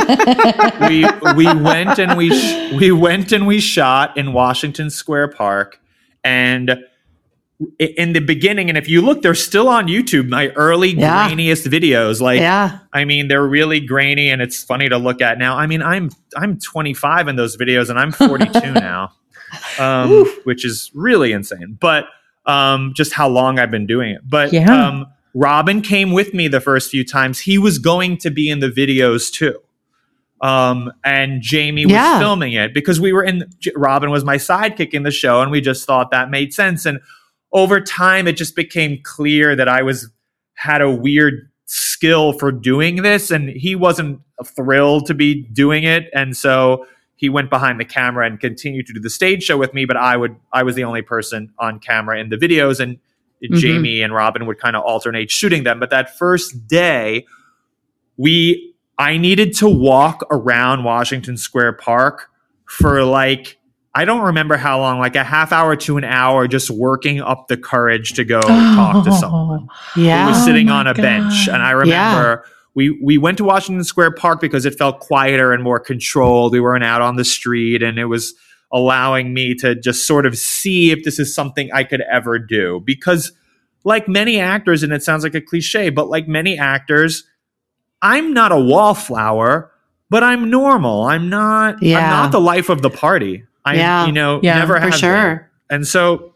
we we went and we sh- we went and we shot in Washington Square Park, and in the beginning, and if you look, they're still on YouTube, my early yeah. grainiest videos. Like yeah. I mean, they're really grainy and it's funny to look at now. I mean, I'm I'm twenty-five in those videos and I'm forty-two now. Um, which is really insane. But um just how long I've been doing it. But yeah. um Robin came with me the first few times. He was going to be in the videos too. Um, and Jamie was yeah. filming it because we were in, Robin was my sidekick in the show, and we just thought that made sense. And over time, it just became clear that I was, had a weird skill for doing this, and he wasn't thrilled to be doing it. And so he went behind the camera and continued to do the stage show with me, but I would, I was the only person on camera in the videos, and Mm-hmm. Jamie and Robin would kind of alternate shooting them. But that first day, we I needed to walk around Washington Square Park for like, I don't remember how long, like a half hour to an hour, just working up the courage to go oh, talk to someone yeah. who was sitting oh on a God. bench. And I remember yeah. we we went to Washington Square Park because it felt quieter and more controlled. We weren't out on the street, and it was allowing me to just sort of see if this is something I could ever do. Because like many actors, and it sounds like a cliche, but like many actors, I'm not a wallflower, but I'm normal. I'm not, yeah. I'm not the life of the party. I, yeah. you know, yeah, never for have sure. been. And so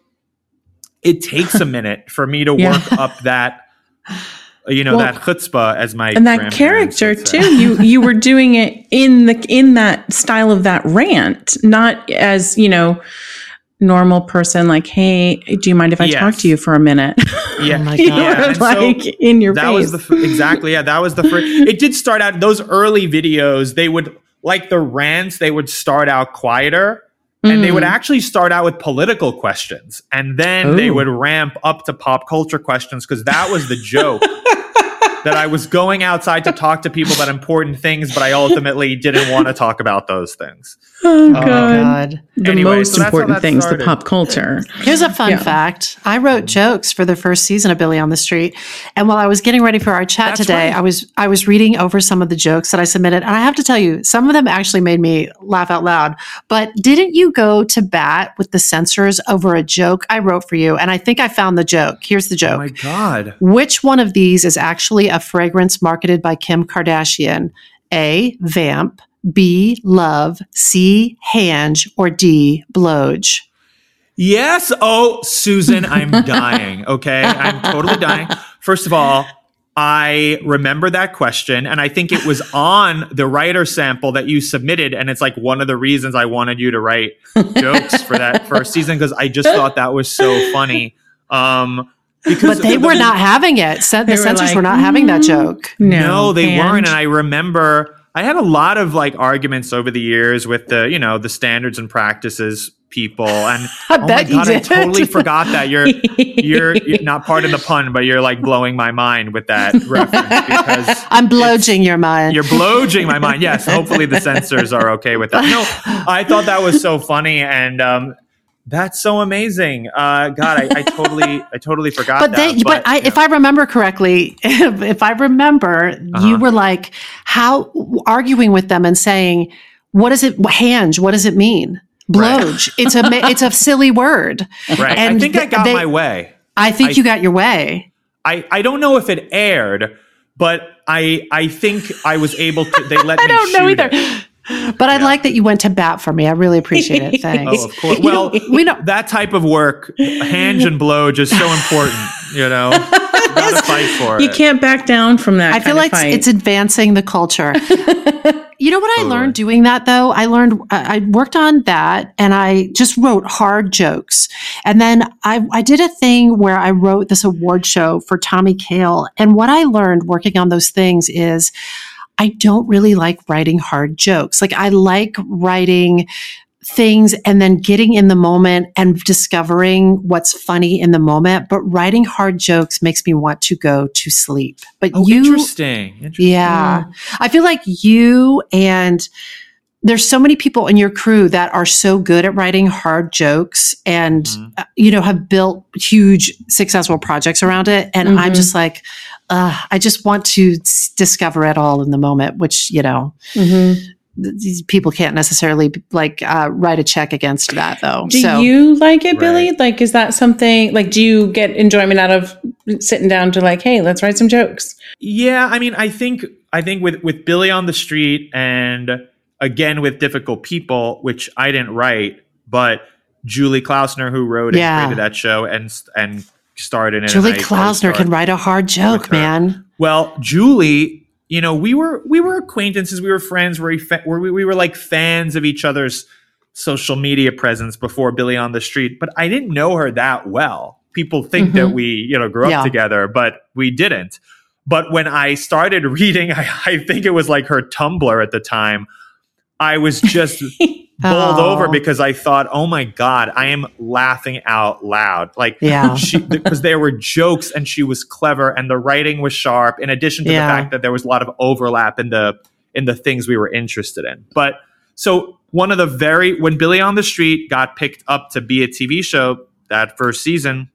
it takes a minute for me to yeah. work up that, you know, well, that chutzpah, as my and that character would say. too. You you were doing it in the in that style of that rant, not as, you know, normal person. Like, hey, do you mind if I yes. talk to you for a minute? Yeah, oh my you God. were And like so in your that face. was the exactly yeah. That was the first. It did start out those early videos. They would like the rants. They would start out quieter. And they would actually start out with political questions, and then Ooh. they would ramp up to pop culture questions, because that was the joke. That I was going outside to talk to people about important things, but I ultimately didn't want to talk about those things. Oh, Oh, God. God. The Anyway, most so that's how important that things, started. the pop culture. Here's a fun Yeah. fact. I wrote jokes for the first season of Billy on the Street. And while I was getting ready for our chat That's today, right. I was I was reading over some of the jokes that I submitted. And I have to tell you, some of them actually made me laugh out loud. But didn't you go to bat with the censors over a joke I wrote for you? And I think I found the joke. Here's the Oh joke. my God. Which one of these is actually a fragrance marketed by Kim Kardashian? A, Vamp, B, Love, C, Hange, or D, Blowge? Yes. Oh, Susan, I'm dying. Okay. I'm totally dying. First of all, I remember that question, and I think it was on the writer sample that you submitted. And it's like one of the reasons I wanted you to write jokes for that first season, because I just thought that was so funny. Um, because But they the- were not having it. So They the were censors like, were not having that joke. No, No, they and- weren't. And I remember I had a lot of like arguments over the years with the, you know, the standards and practices people. And I oh bet my God, you I did. totally forgot that. You're, you're, you're not part of the pun, but you're like blowing my mind with that reference because I'm blowing your mind. you're blowing my mind. Yes. Hopefully the censors are okay with that. No, I thought that was so funny. And, um, that's so amazing. Uh, God, I, I totally, I totally forgot But that. they, but, I, yeah. if I remember correctly, if, if I remember, Uh-huh. you were like, how arguing with them and saying, "What is it? Hange? What does it mean? Bloge? It's a, ma- it's a silly word." Right. And I think I got they- my way. I think I- you got your way. I, I don't know if it aired, but I I think I was able to. They let I me. don't know shoot either. it. But I Yeah. like that you went to bat for me. I really appreciate it. Thanks. Oh, of course. Well, we know that type of work, hange and blow, just so important. You know, you gotta fight for You it. can't back down from that. I feel kind of like fight. it's advancing the culture. You know what I Totally. learned doing that though? I learned, I I worked on that and I just wrote hard jokes. And then I, I did a thing where I wrote this award show for Tommy Kail. And what I learned working on those things is I don't really like writing hard jokes. Like I like writing things and then getting in the moment and discovering what's funny in the moment. But writing hard jokes makes me want to go to sleep. But Oh, you, interesting. Interesting. yeah, I feel like you and there's so many people in your crew that are so good at writing hard jokes and, Mhm. uh, you know, have built huge successful projects around it. And I'm Mhm. just like, uh, I just want to s- discover it all in the moment, which, you know, Mhm. th- these people can't necessarily like uh, write a check against that though. Do so you like it, Billy? Right. Like, is that something, like, do you get enjoyment out of sitting down to like, hey, let's write some jokes? Yeah, I mean, I think I think with with Billy on the Street and again with Difficult People, which I didn't write, but Julie Klausner, who wrote and Yeah. created that show and and starred in it. Julie and I Klausner co-starred. can write a hard joke, with her. man. Well, Julie, you know, we were we were acquaintances, we were friends, we fa- we, we were like fans of each other's social media presence before Billy on the Street, but I didn't know her that well. People think that Mhm. we, you know, grew up Yeah. together, but we didn't. But when I started reading, I, I think it was like her Tumblr at the time, I was just bowled Oh. over because I thought, oh my God, I am laughing out loud. Like, Yeah. she, because there were jokes and she was clever and the writing was sharp, in addition to Yeah. the fact that there was a lot of overlap in the, in the things we were interested in. But so one of the very, when Billy on the Street got picked up to be a T V show that first season,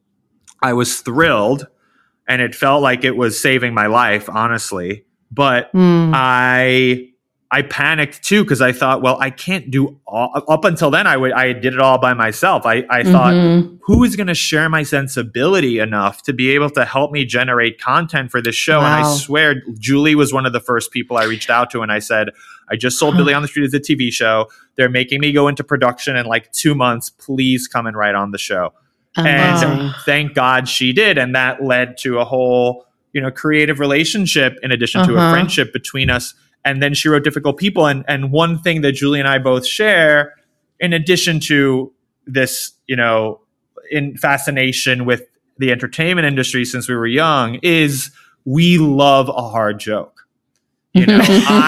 I was thrilled and it felt like it was saving my life, honestly. But Mm. I I panicked too because I thought, well, I can't do all. Up until then, I would I did it all by myself. I I thought, Mhm. who is going to share my sensibility enough to be able to help me generate content for this show? And I Wow. swear, Julie was one of the first people I reached out to, and I said, I just sold Billy on the Street as a T V show. They're making me go into production in like two months. Please come and write on the show. Amazing. And thank God she did. And that led to a whole, you know, creative relationship in addition to a Uh-huh. friendship between us. And then she wrote Difficult People. And, and one thing that Julie and I both share, in addition to this, you know, in fascination with the entertainment industry since we were young, is we love a hard joke. You know,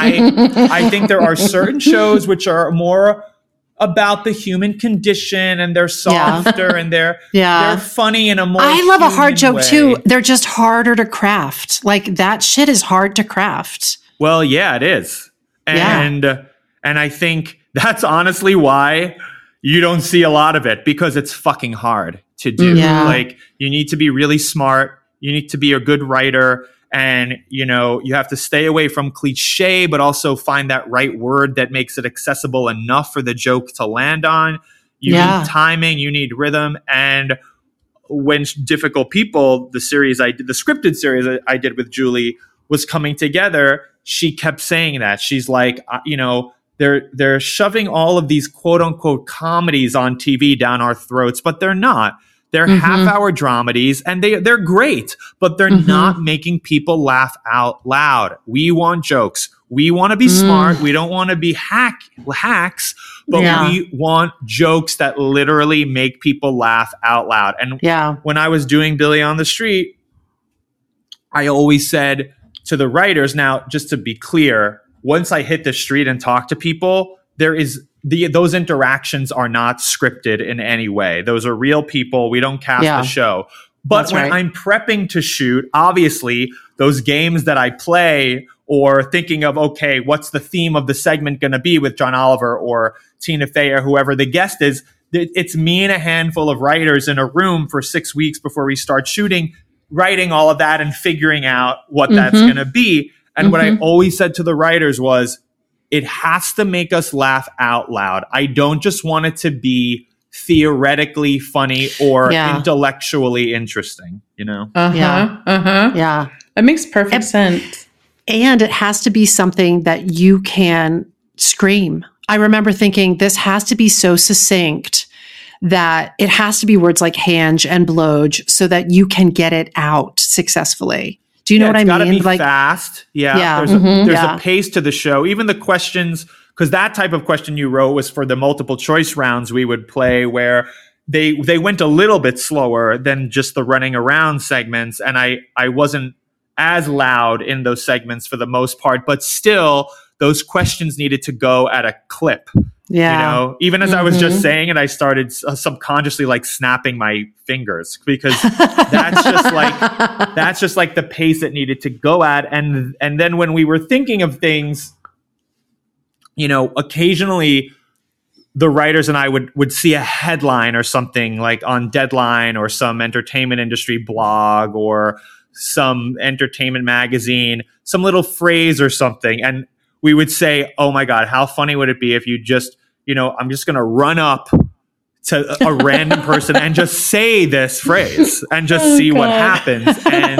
I I think there are certain shows which are more about the human condition and they're Yeah. softer and they're Yeah. they're funny in a more I love a hard human joke way. too. They're just harder to craft. Like that shit is hard to craft. Well, yeah, it is. Yeah. And and I think that's honestly why you don't see a lot of it, because it's fucking hard to do. Yeah. Like you need to be really smart, you need to be a good writer, and you know, you have to stay away from cliche but also find that right word that makes it accessible enough for the joke to land on. You Yeah. need timing, you need rhythm. And when Difficult People, the series I did, the scripted series I, I did with Julie, was coming together, she kept saying that. She's like, uh, you know, they're they're shoving all of these quote unquote comedies on T V down our throats, but they're not. They're Mhm. half hour dramedies and they they're great, but they're Mhm. not making people laugh out loud. We want jokes. We want to be Mm. smart. We don't want to be hack hacks, but Yeah. we want jokes that literally make people laugh out loud. And Yeah. when I was doing Billy on the Street, I always said to the writers, now, just to be clear, once I hit the street and talk to people, there is the those interactions are not scripted in any way. Those are real people. We don't cast Yeah. the show. But That's when right. I'm prepping to shoot, obviously those games that I play or thinking of, okay, what's the theme of the segment going to be with John Oliver or Tina Fey or whoever the guest is, th- it's me and a handful of writers in a room for six weeks before we start shooting, writing all of that and figuring out what that's Mhm. going to be. And what I Mhm. always said to the writers was, it has to make us laugh out loud. I don't just want it to be theoretically funny or Yeah. intellectually interesting, you know? Uh-huh. Yeah. Uh-huh. Yeah. That makes perfect And- sense. And it has to be something that you can scream. I remember thinking this has to be so succinct that it has to be words like hange and blowge so that you can get it out successfully. Do you know Yeah, what I it's gotta mean? be fast. Yeah. Yeah. There's, a, Mhm. there's Yeah. a pace to the show. Even the questions, because that type of question you wrote was for the multiple choice rounds we would play where they they went a little bit slower than just the running around segments. And I, I wasn't as loud in those segments for the most part, but still those questions needed to go at a clip. Yeah. You know, even as I was just Mhm. saying it, I started uh, subconsciously like snapping my fingers because that's just like that's just like the pace it needed to go at. And and then when we were thinking of things, you know, occasionally the writers and I would would see a headline or something like on Deadline or some entertainment industry blog or some entertainment magazine, some little phrase or something, and we would say, "Oh my God, how funny would it be if you just, you know, I'm just going to run up to a, a random person and just say this phrase and just Oh, see what God. happens."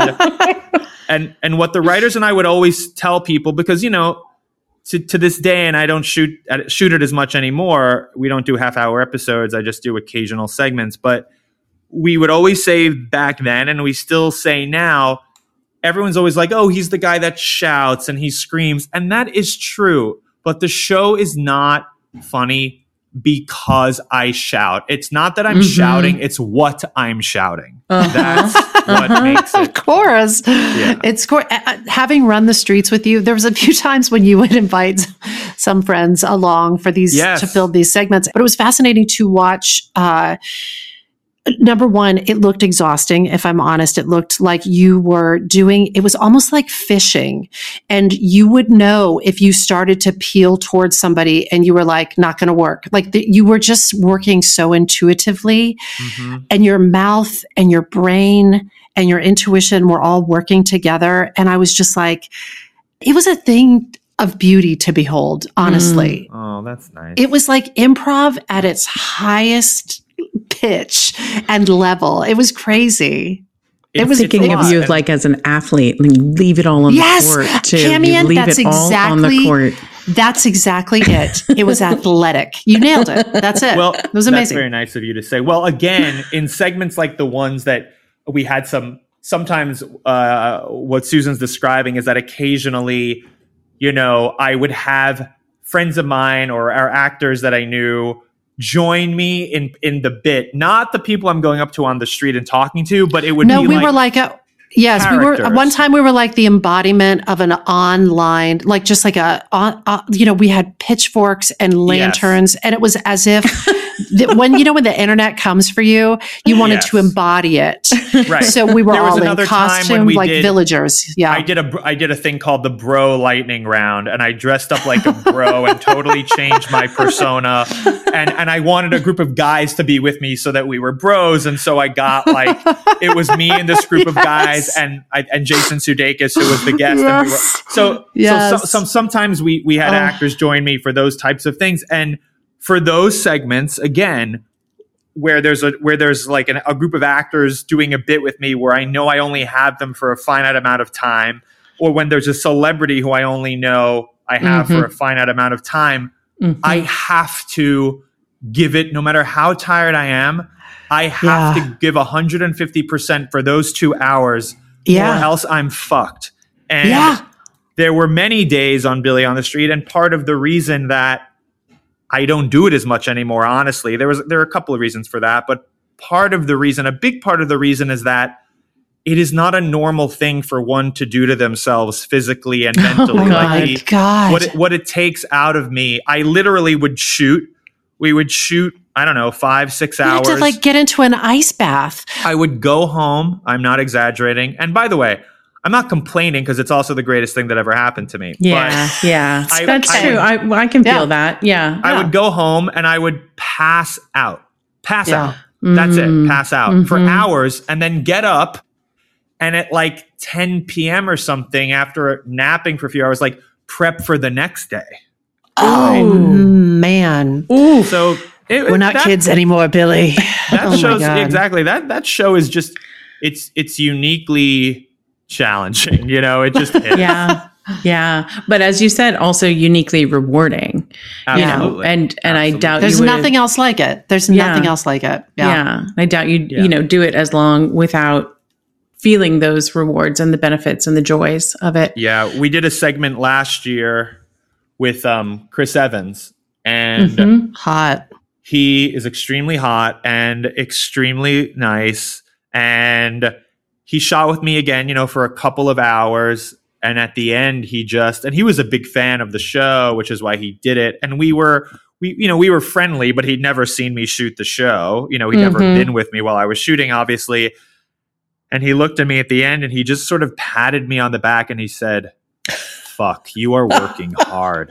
And and and what the writers and I would always tell people, because you know, to to this day, and I don't shoot at, shoot it as much anymore. We don't do half hour episodes. I just do occasional segments, but we would always say back then, and we still say now, everyone's always like, oh, he's the guy that shouts and he screams. And that is true. But the show is not funny because I shout. It's not that I'm Mhm. shouting. It's what I'm shouting. Uh-huh. That's what Uh-huh. makes Of it. course. Yeah. It's cor- uh, uh, having run the streets with you, there was a few times when you would invite some friends along for these Yes. to fill these segments. But it was fascinating to watch. Uh, number one, it looked exhausting. If I'm honest, it looked like you were doing, it was almost like fishing. And you would know if you started to peel towards somebody and you were like, not going to work. Like the, you were just working so intuitively, Mhm. and your mouth and your brain and your intuition were all working together. And I was just like, it was a thing of beauty to behold, honestly. Oh, that's nice. It was like improv at its highest pitch and level. It was crazy. It was It's- it's a Thinking of lot. you And- like as an athlete, and you leave it all on Yes, the court too. Camian, you leave that's it all on the exactly- court. That's exactly it. It was athletic. You nailed it. That's it. Well, it was that's amazing. very nice of you to say. Well, again, in segments like the ones that we had some, sometimes uh, what Susan's describing is that occasionally, you know, I would have friends of mine or our actors that I knew join me in in the bit, not the people I'm going up to on the street and talking to, but it would No, be we like, were like a yes, we were characters. one time we were like the embodiment of an online, like just like a on, uh, you know, we had pitchforks and lanterns, and it was as if that when you know when the internet comes for you, you wanted Yes. to embody it. right. So we were There was all in another time when costume, we like did- villagers. Yeah, I did a I did a thing called the Bro Lightning Round, and I dressed up like a bro and totally changed my persona. And and I wanted a group of guys to be with me so that we were bros. And so I got like it was me and this group of guys, Yes. and I, and Jason Sudeikis, who was the guest. And we were, Yes. so Yes. so some, some sometimes we we had Oh. actors join me for those types of things, and for those segments again, where there's a where there's like an, a group of actors doing a bit with me where I know I only have them for a finite amount of time, or when there's a celebrity who I only know I have Mhm. for a finite amount of time, Mhm. I have to give it, no matter how tired I am, I have Yeah. to give one hundred fifty percent for those two hours, Yeah. or else I'm fucked. And yeah, there were many days on Billy on the Street, and part of the reason that I don't do it as much anymore, honestly, there was there are a couple of reasons for that, but part of the reason, a big part of the reason, is that it is not a normal thing for one to do to themselves physically and mentally. Oh my like the, God. What it, what it takes out of me. I literally would shoot. We would shoot, I don't know, five, six You hours. had to like get into an ice bath. I would go home. I'm not exaggerating. And by the way, I'm not complaining because it's also the greatest thing that ever happened to me. Yeah, But yeah, I- that's I- true. I I can feel Yeah. that. Yeah, I would go home and I would pass out. Pass Yeah. out. That's Mm. it. Pass out for Mhm. hours and then get up. And at like ten p.m. or something, after napping for a few hours, like prep for the next day. Oh, man. Ooh, So it, We're not that, kids anymore, Billy. That Oh my shows God. exactly that. That show is just it's it's uniquely challenging. You know, it just is. yeah, yeah. But as you said, also uniquely rewarding. You know, Absolutely. and and I Absolutely. doubt There's you would, nothing else like it. There's Yeah. nothing else like it. Yeah. Yeah. I doubt you would Yeah. you know do it as long without feeling those rewards and the benefits and the joys of it. Yeah, we did a segment last year with um, Chris Evans, and Mhm. Hot. he is extremely hot and extremely nice. And he shot with me again, you know, for a couple of hours. And at the end, he just, and he was a big fan of the show, which is why he did it. And we were, we, you know, we were friendly, but he'd never seen me shoot the show. You know, he'd never Mhm. been with me while I was shooting, obviously. And he looked at me at the end and he just sort of patted me on the back and he said, fuck, you are working hard.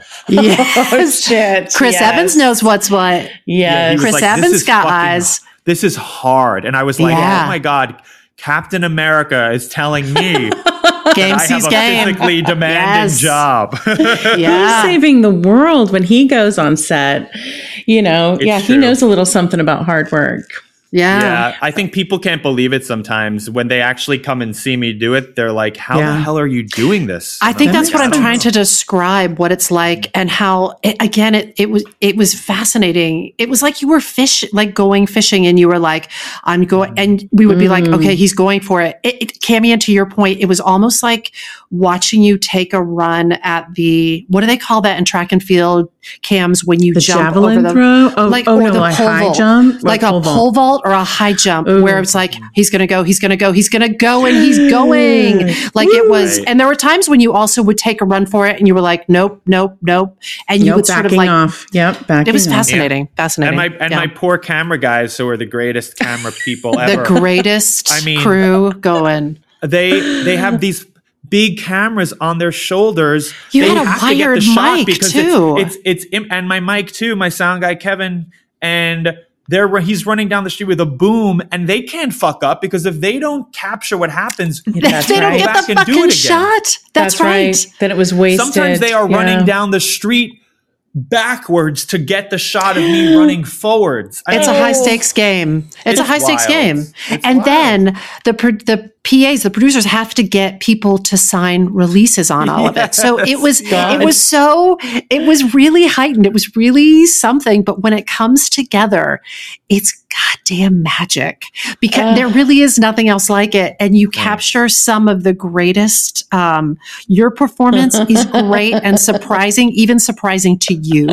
Yes. shit. Chris Yes. Evans knows what's what. Yes. He was Chris like, "This Evans is got fucking- eyes. This is hard." And I was like, Yeah. oh my God, Captain America is telling me Game I have sees a game. physically demanding Yes. job. Yeah. He's saving the world when he goes on set. You know, It's yeah, he true. knows a little something about hard work. Yeah. Yeah, I think people can't believe it sometimes when they actually come and see me do it. They're like, how Yeah. the hell are you doing this? I And think I'm that's like, what "I I'm don't trying know." to describe what it's like and how it, again it it was it was fascinating. It was like you were fish like going fishing and you were like I'm going and we would be like Mm. okay he's going for it. It, it Cammy, and to your point, it was almost like watching you take a run at the what do they call that in track and field cams when you The jump javelin over the throw? Oh, like oh or no, the a pole high vault. jump? like Or a pole pole vault. vault or a high jump Ooh. where it's like he's gonna go he's gonna go he's gonna go and he's going like it was Right. and there were times when you also would take a run for it and you were like nope nope nope and you Nope, would sort backing of like off. Yep, backing it was off. fascinating fascinating And my and Yeah. my poor camera guys, who are the greatest camera people the ever. greatest I mean- crew going they they have these big cameras on their shoulders. You They had a have to get the wired shot mic, because too. It's, it's it's im- and my mic too. My sound guy Kevin, and they're he's running down the street with a boom, and they can't fuck up because if they don't capture what happens, That's they don't right. get Back the and do fucking it again. shot that's, right. Then it was wasted. sometimes they are Yeah. running down the street backwards to get the shot of me running forwards. I It's a mean, high stakes game. It's, It's a high stakes wild. game. It's and wild. then the pro- the P As, the producers have to get people to sign releases on all of it. So it was God. it was so it was really heightened. It was really something, but when it comes together, it's goddamn magic because Ugh. there really is nothing else like it. And you capture some of the greatest um, your performance is great and surprising, even surprising to you.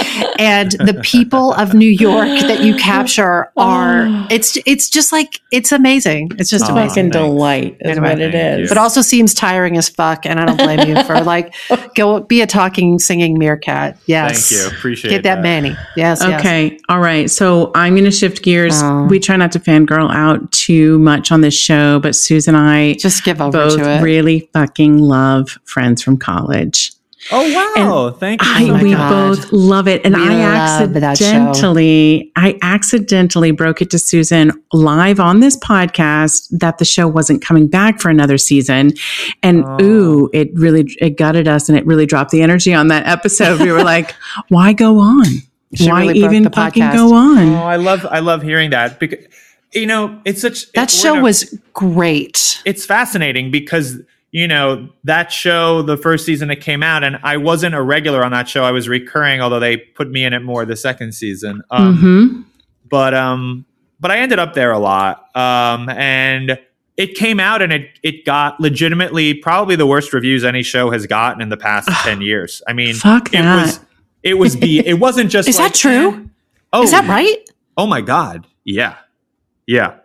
And the people of New York that you capture are it's it's just like it's amazing. It's just Oh, amazing. Fucking delight is Anyway. what it Thank you. is. But also seems tiring as fuck, and I don't blame you for like go be a talking, singing meerkat. Yes, Thank you. Appreciate Get that, that. Manny. Yes. yes. Okay. All right. So I'm going to shift gears. Oh. We try not to fangirl out too much on this show, but Susan and I Just give over both to it. really fucking love Friends from College. Oh wow! Thank you. I, Oh my we God. both love it. And We I love that show. accidentally, I accidentally broke it to Susan live on this podcast that the show wasn't coming back for another season. And Oh. ooh, it really, it gutted us and it really dropped the energy on that episode. We were like, why go on? She Why really broke even the fucking podcast. go on? Oh, I love I love hearing that because you know it's such That it- we're show in a- was great. it's fascinating because you know that show the first season it came out and I wasn't a regular on that show. I was recurring, although they put me in it more the second season. Um, Mm-hmm. But um, but I ended up there a lot. Um, and it came out and it it got legitimately probably the worst reviews any show has gotten in the past ten years. I mean, Fuck it that. was it was be it wasn't just Is like, that true? eh. Oh, Is that right? Oh my God. Yeah. Yeah.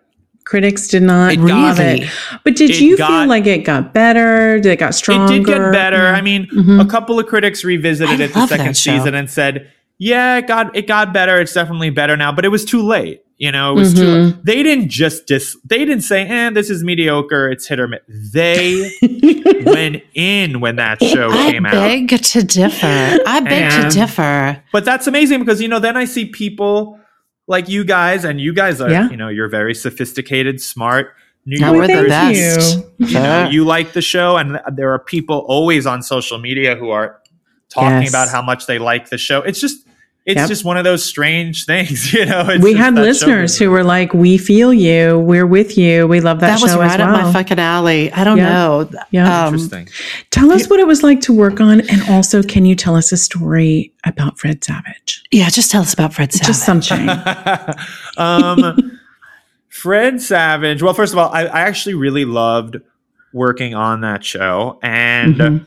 Critics did not It love got- it. But did It you got- feel like it got better? Did it got stronger? It did get better. Yeah. I mean, Mhm. a couple of critics revisited I it the love that second show. season and said, "Yeah, it got it got better. It's definitely better now." But it was too late. You know, it was too. Mhm. They didn't just dis. They didn't say, "Eh, this is mediocre. It's hit or miss." They went in when that show I came out. beg to differ. I beg And- to differ. But that's amazing because, you know, then I see people like you guys, and you guys are, Yeah. you know, you're very sophisticated, smart. New No, we're the Thank best. you. you know, Sure. you like the show, and there are people always on social media who are talking Yes. about how much they like the show. It's just, it's Yep. just one of those strange things, you know. It's We just had that show listeners business. who were like, "We feel you. We're with you. We love that, That show was right as up well." my fucking alley. I don't Yeah. know. Yeah. Um, Interesting. Tell us what it was like to work on, and also, can you tell us a story about Fred Savage? yeah, just tell us about Fred Savage. Just something. um, Fred Savage. Well, first of all, I, I actually really loved working on that show, and Mhm.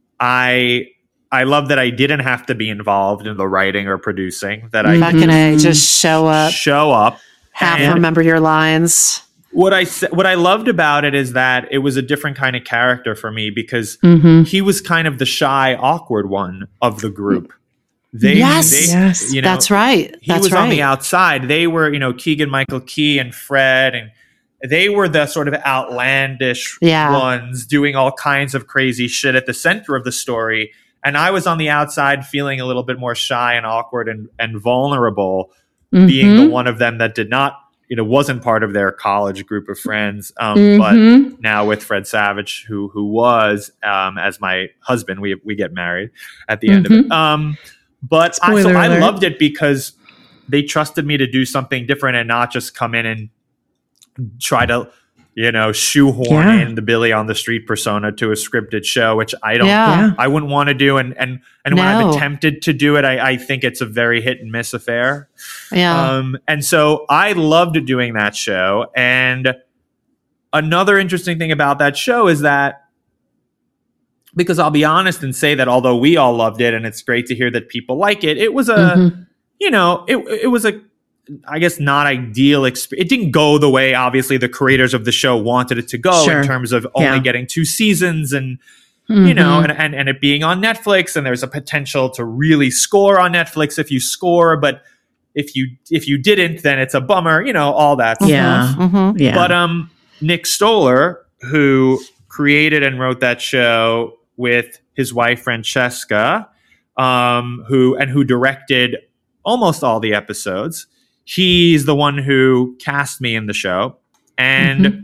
I I love that I didn't have to be involved in the writing or producing. That I Fucking A, just show up, show up. half and remember your lines. what I sa- what I loved about it is that it was a different kind of character for me because Mm-hmm. he was kind of the shy, awkward one of the group. They, Yes. they- Yes. you know, That's right. he That's was right. on the outside. They were, you know, Keegan Michael Key and Fred, and they were the sort of outlandish Yeah. ones doing all kinds of crazy shit at the center of the story. And I was on the outside feeling a little bit more shy and awkward and, and vulnerable, being Mm-hmm. the one of them that did not, you know, wasn't part of their college group of friends. Um, Mhm. But now with Fred Savage, who who was um, as my husband, we we get married at the end of it. Um, but I, so Spoiler I alert. loved it because they trusted me to do something different and not just come in and try to, you know, shoehorn Yeah. in the Billy on the Street persona to a scripted show, which I don't, Yeah. Yeah. I wouldn't want to do. And and and when No. I've attempted to do it, I, I think it's a very hit and miss affair. Yeah. Um, and so I loved doing that show. And another interesting thing about that show is that, because I'll be honest and say that although we all loved it and it's great to hear that people like it, it was a, Mhm. you know, it it was a, I guess, not ideal experience. It didn't go the way, obviously, the creators of the show wanted it to go Sure. in terms of only Yeah. getting two seasons and, you know, Mhm. and, and, and it being on Netflix, and there's a potential to really score on Netflix if you score, but if you if you didn't, then it's a bummer, you know, all that Yeah. stuff. Mhm. yeah. But um, Nick Stoller, who created and wrote that show with his wife Francesca, um, who and who directed almost all the episodes, he's the one who cast me in the show, and Mhm.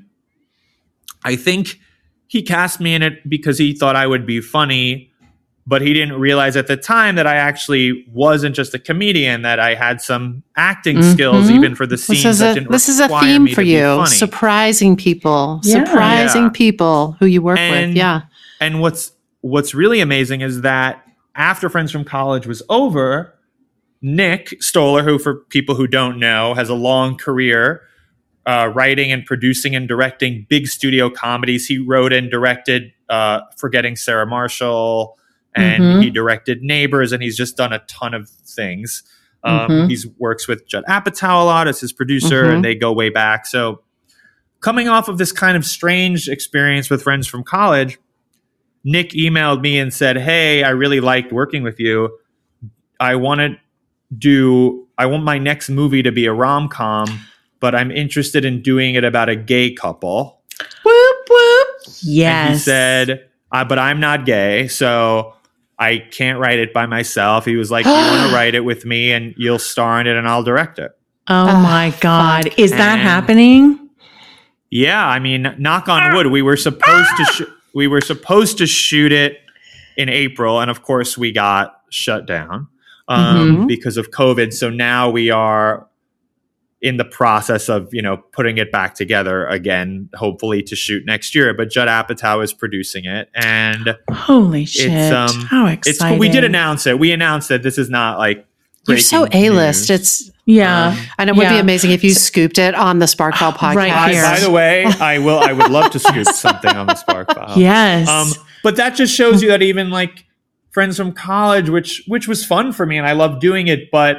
I think he cast me in it because he thought I would be funny, but he didn't realize at the time that I actually wasn't just a comedian, that I had some acting Mhm. skills even for the scenes This is that a didn't this is a require theme me for to be you. funny. Surprising people. Yeah. Surprising Yeah. people who you work And- with. Yeah. And what's what's really amazing is that after Friends from College was over, Nick Stoller, who for people who don't know, has a long career uh, writing and producing and directing big studio comedies. He wrote and directed uh, Forgetting Sarah Marshall, and Mhm. he directed Neighbors, and he's just done a ton of things. Um, Mhm. He works with Judd Apatow a lot as his producer, Mhm. and they go way back. So coming off of this kind of strange experience with Friends from College, Nick emailed me and said, "Hey, I really liked working with you. I want to do, I want my next movie to be a rom-com, but I'm interested in doing it about a gay couple." Whoop whoop. And Yes. he said, uh, "But I'm not gay, so I can't write it by myself." He was like, "You want to write it with me, and you'll star in it, and I'll direct it." "Oh Oh, my God, fuck. is that And- happening?" Yeah, I mean, knock on wood. We were supposed to sh- we were supposed to shoot it in April, and of course, we got shut down um, Mhm. because of COVID. So now we are in the process of, you know, putting it back together again, hopefully to shoot next year. But Judd Apatow is producing it, and Holy shit! um, How it's exciting! we did announce it. We announced that this is not like You're so breaking A-list. news. It's Yeah, Um, and it would be Yeah. amazing if you scooped it on the Sparkfile podcast. Right I, here. by the way, I will. I would love to scoop something on the Spark File. yes. Um, but that just shows you that even like Friends from College, which which was fun for me and I loved doing it, but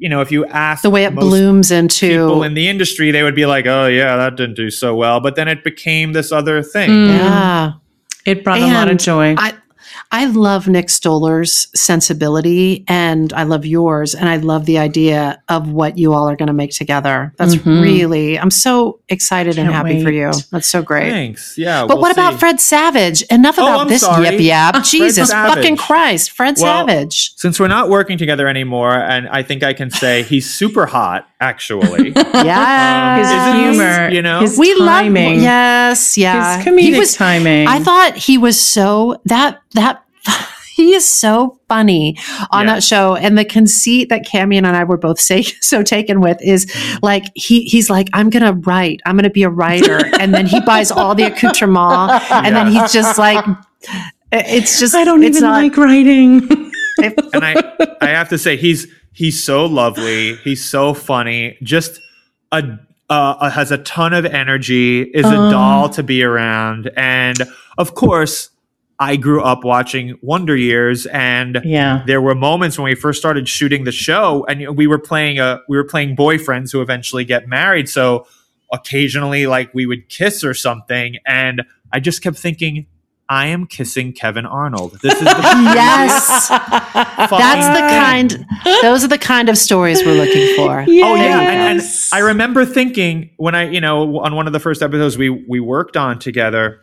you know, if you ask the way it most blooms into people in the industry, they would be like, oh yeah, that didn't do so well. But then it became this other thing. Mm. yeah. It brought a lot of And joy. I, I love Nick Stoller's sensibility, and I love yours, and I love the idea of what you all are going to make together. That's Mhm. really, I'm so excited and Can't happy for wait. you. That's so great. Thanks. Yeah. But we'll what about see. Fred Savage? Enough Oh, about I'm this sorry. yip yap. Jesus Savage. fucking Christ. Fred Well, Savage. Since we're not working together anymore, and I think I can say he's super hot, actually. Yeah. His Isn't he? humor, You know? his we timing, love yes, yeah. his comedic He was- timing. I thought he was so that that he is so funny on Yeah. that show, and the conceit that Cammy and I were both say, so taken with is like he he's like, I'm gonna write, I'm gonna be a writer, and then he buys all the accoutrement, and then he's just like, it's just I don't it's even not, like writing. And I, I have to say, he's he's so lovely. He's so funny. Just a uh, has a ton of energy. Is a Oh. doll to be around. And of course, I grew up watching Wonder Years, and Yeah. there were moments when we first started shooting the show, and you know, we were playing a we were playing boyfriends who eventually get married. So occasionally, like we would kiss or something, and I just kept thinking, I am kissing Kevin Arnold. This is the yes, that's the kind. Those are the kind of stories we're looking for. Oh yeah, Yes. and, and I remember thinking when I, you know, on one of the first episodes we we worked on together,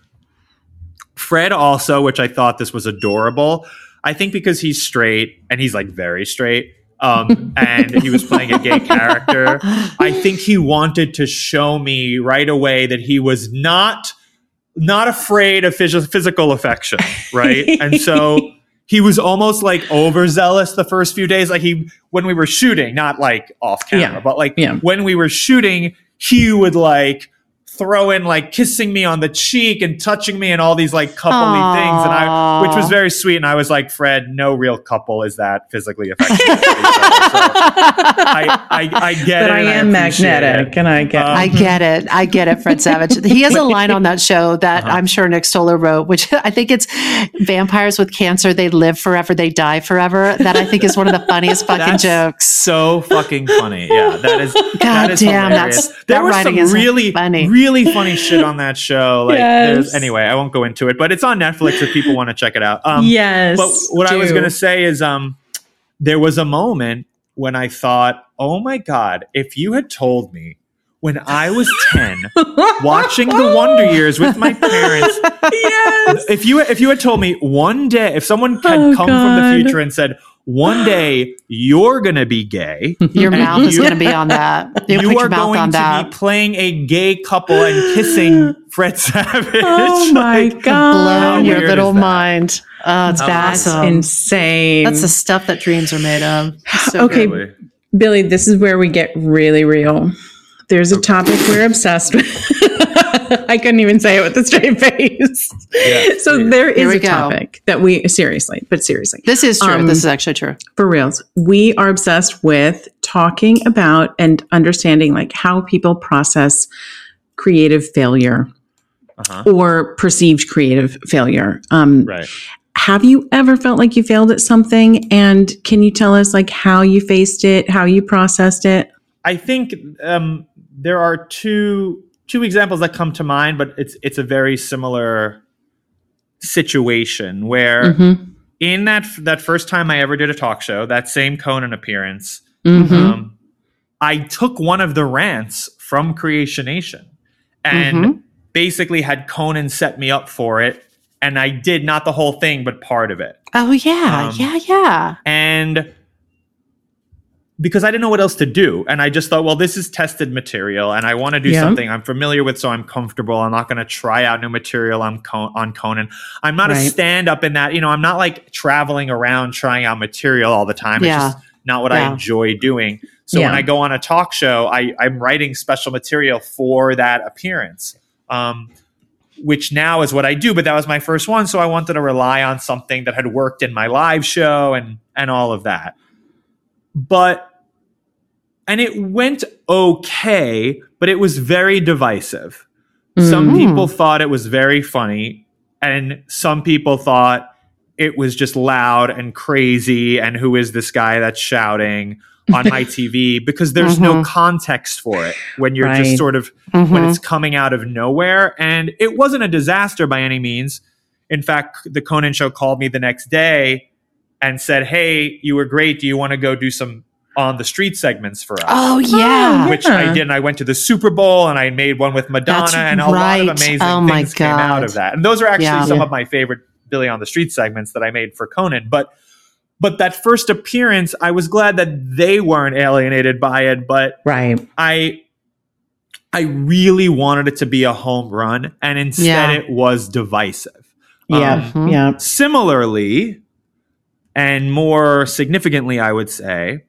Fred also, which I thought this was adorable. I think because he's straight and he's like very straight, um, and he was playing a gay character. I think he wanted to show me right away that he was not not afraid of phys- physical affection, right? And so he was almost like overzealous the first few days. Like he, when we were shooting, not like off camera, Yeah. but like Yeah. when we were shooting, he would like throw in like kissing me on the cheek and touching me and all these like coupley Aww. things. And I, which was very sweet. And I was like, Fred, no real couple is that physically affectionate. to each other. So I, I, I get But it. I and am appreciate magnetic, it. and I get. Um, I get it. I get it, Fred Savage. He has a line on that show that Uh-huh. I'm sure Nick Stoller wrote, which I think it's vampires with cancer, they live forever, they die forever. That I think is one of the funniest fucking That's jokes. so fucking funny. Yeah, that is. God that is damn, hilarious. that's- there that was writing some is really, funny. really funny shit on that show. Like, Yes. there's, anyway, I won't go into it, but it's on Netflix if people want to check it out. Um, Yes, But what I was do. going to say is, um, there was a moment when I thought, oh my god, if you had told me when I was ten, watching the Wonder Years with my parents. Yes. If you if you had told me one day, if someone had Oh, come from the God. future and said, one day you're gonna be gay, Your and mouth is you- going to be on that. You, you put are your mouth going on to that. be playing a gay couple and kissing Fred Savage. Oh my Like, god. How Blown your weird little is that? mind. Oh, it's That's awesome. insane. That's the stuff that dreams are made of. So Okay. good. Really. Billy, this is where we get really real. There's a topic we're obsessed with. I couldn't even say it with a straight face. Yeah, so please. there Here is we a go. topic that we seriously, but seriously, This is true. Um, this is actually true. for reals, we are obsessed with talking about and understanding like how people process creative failure Uh-huh. or perceived creative failure. Um, Right. Have you ever felt like you failed at something? And can you tell us like how you faced it, how you processed it? I think um, there are two two examples that come to mind, but it's it's a very similar situation where Mhm. in that that first time I ever did a talk show, that same Conan appearance, Mhm. um, I took one of the rants from Creation Nation and Mhm. basically had Conan set me up for it, and I did not the whole thing, but part of it. Oh, yeah. Um, yeah, yeah. And because I didn't know what else to do. And I just thought, well, this is tested material and I want to do Yeah. something I'm familiar with, so I'm comfortable. I'm not going to try out new material on, Con- on Conan. I'm not a Right. stand up in that, you know, I'm not like traveling around trying out material all the time. Yeah. It's just not what I Yeah. enjoy doing. So when Yeah. I go on a talk show, I, I'm writing special material for that appearance. Um, which now is what I do, but that was my first one. So I wanted to rely on something that had worked in my live show and, and all of that. But, and it went okay, but it was very divisive. Some Mm. people thought it was very funny, and some people thought it was just loud and crazy. And who is this guy that's shouting? on my T V because there's Mm-hmm. no context for it when you're Right. just sort of, Mm-hmm. when it's coming out of nowhere. And it wasn't a disaster by any means. In fact, the Conan show called me the next day and said, hey, you were great. Do you want to go do some on the street segments for us? Oh, yeah. Oh, Which yeah. I did. And I went to the Super Bowl and I made one with Madonna That's and a lot right. of amazing Oh, my things came out God. of that. And those are actually Yeah. some Yeah. of my favorite Billy on the Street segments that I made for Conan. But but that first appearance, I was glad that they weren't alienated by it, but Right. I I really wanted it to be a home run, and instead Yeah. it was divisive. Yeah. Um, Yeah. similarly, and more significantly, I would say,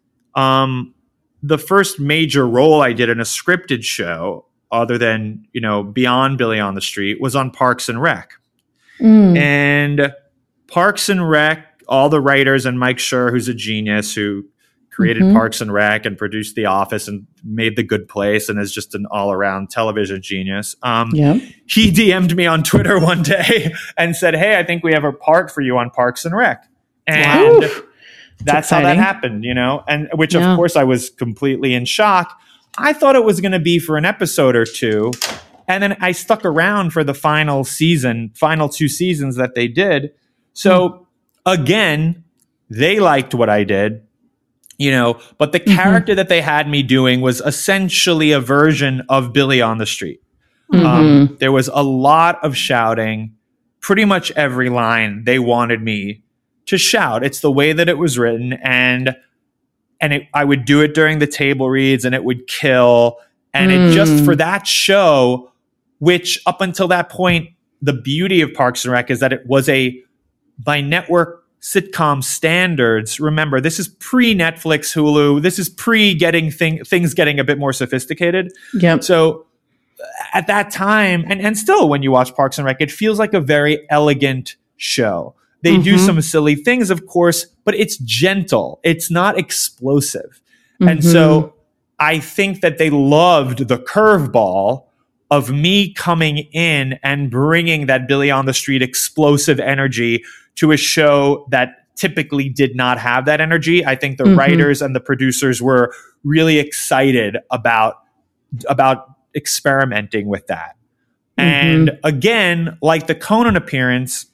um, the first major role I did in a scripted show, other than, you know, beyond Billy on the Street, was on Parks and Rec. Mm. And Parks and Rec, all the writers and Mike Schur, who's a genius, who created Mhm. Parks and Rec and produced The Office and made The Good Place and is just an all-around television genius. Um, Yep. He D M'd me on Twitter one day and said, hey, I think we have a part for you on Parks and Rec. And Wow. that's how that exciting. happened, you know, and which Yeah. of course I was completely in shock. I thought it was going to be for an episode or two. And then I stuck around for the final season, final two seasons that they did. So again, they liked what I did, you know, but the character that they had me doing was essentially a version of Billy on the Street. Um, there was a lot of shouting, pretty much every line they wanted me to shout. It's the way that it was written. And, and it, I would do it during the table reads and it would kill. And it just, for that show, which up until that point, the beauty of Parks and Rec is that it was a, by network sitcom standards. Remember, this is pre-Netflix, Hulu. This is pre-getting thing, things getting a bit more sophisticated. Yep. So at that time, and, and still when you watch Parks and Rec, it feels like a very elegant show. They do some silly things, of course, but it's gentle. It's not explosive. And so I think that they loved the curveball of me coming in and bringing that Billy on the Street explosive energy to a show that typically did not have that energy. I think the Mhm. writers and the producers were really excited about, about experimenting with that. And again, like the Conan appearance,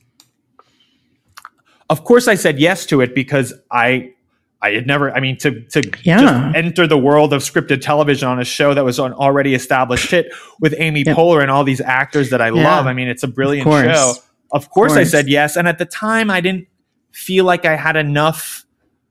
of course I said yes to it because I I had never, I mean, to to Yeah. just enter the world of scripted television on a show that was an already established hit with Amy Yep. Poehler and all these actors that I Yeah. love. I mean, it's a brilliant Of course. show. Of course, I course. said yes. And at the time, I didn't feel like I had enough.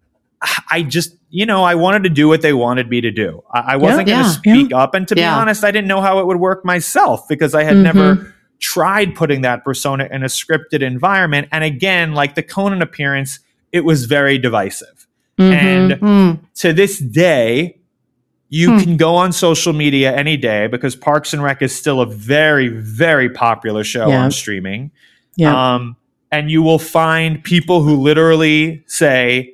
I just, you know, I wanted to do what they wanted me to do. I, I wasn't Yeah. going to speak up. And to be Yeah. honest, I didn't know how it would work myself because I had Mhm. never tried putting that persona in a scripted environment. And again, like the Conan appearance, it was very divisive. And Mm. to this day, you Hmm. can go on social media any day because Parks and Rec is still a very, very popular show Yeah. on streaming. Yeah. Um, and you will find people who literally say,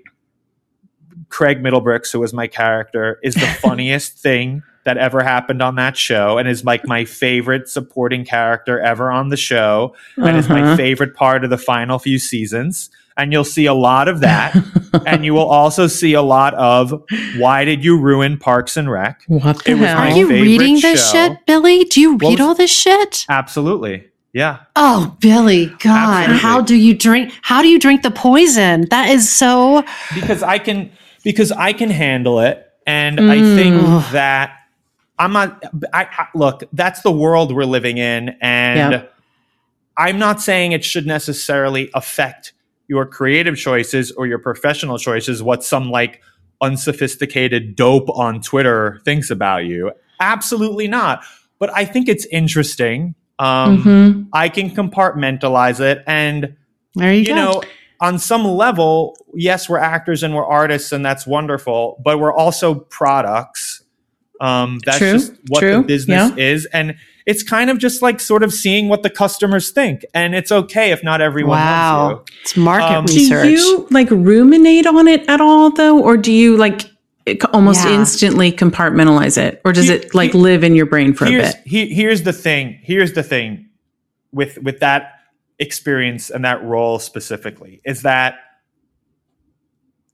Craig Middlebrooks, who was my character, is the funniest thing that ever happened on that show and is like my favorite supporting character ever on the show and is my Uh-huh. favorite part of the final few seasons. And you'll see a lot of that. And you will also see a lot of why did you ruin Parks and Rec? What the It was hell? my Are you favorite reading this show. shit, Billy? Do you Well, read all this shit? Absolutely. Yeah. Oh, Billy, God, Absolutely. how do you drink? How do you drink the poison? That is so. Because I can because I can handle it. And I think Mm. that I'm not I, I look, that's the world we're living in. And Yep. I'm not saying it should necessarily affect your creative choices or your professional choices, what some like unsophisticated dope on Twitter thinks about you. Absolutely not. But I think it's interesting. Um, Mhm. I can compartmentalize it. And, There you, you go. know, on some level, yes, we're actors and we're artists, and that's wonderful, but we're also products. Um, that's True, just what true, the business yeah. is. And it's kind of just like sort of seeing what the customers think. And it's okay if not everyone loves Wow, you. it's market Um, Do research. you like ruminate on it at all though? Or do you like it- almost Yeah. instantly compartmentalize it? Or does He- it like he- live in your brain for a here's, bit? he, here's the thing. Here's the thing with, with that experience and that role specifically is that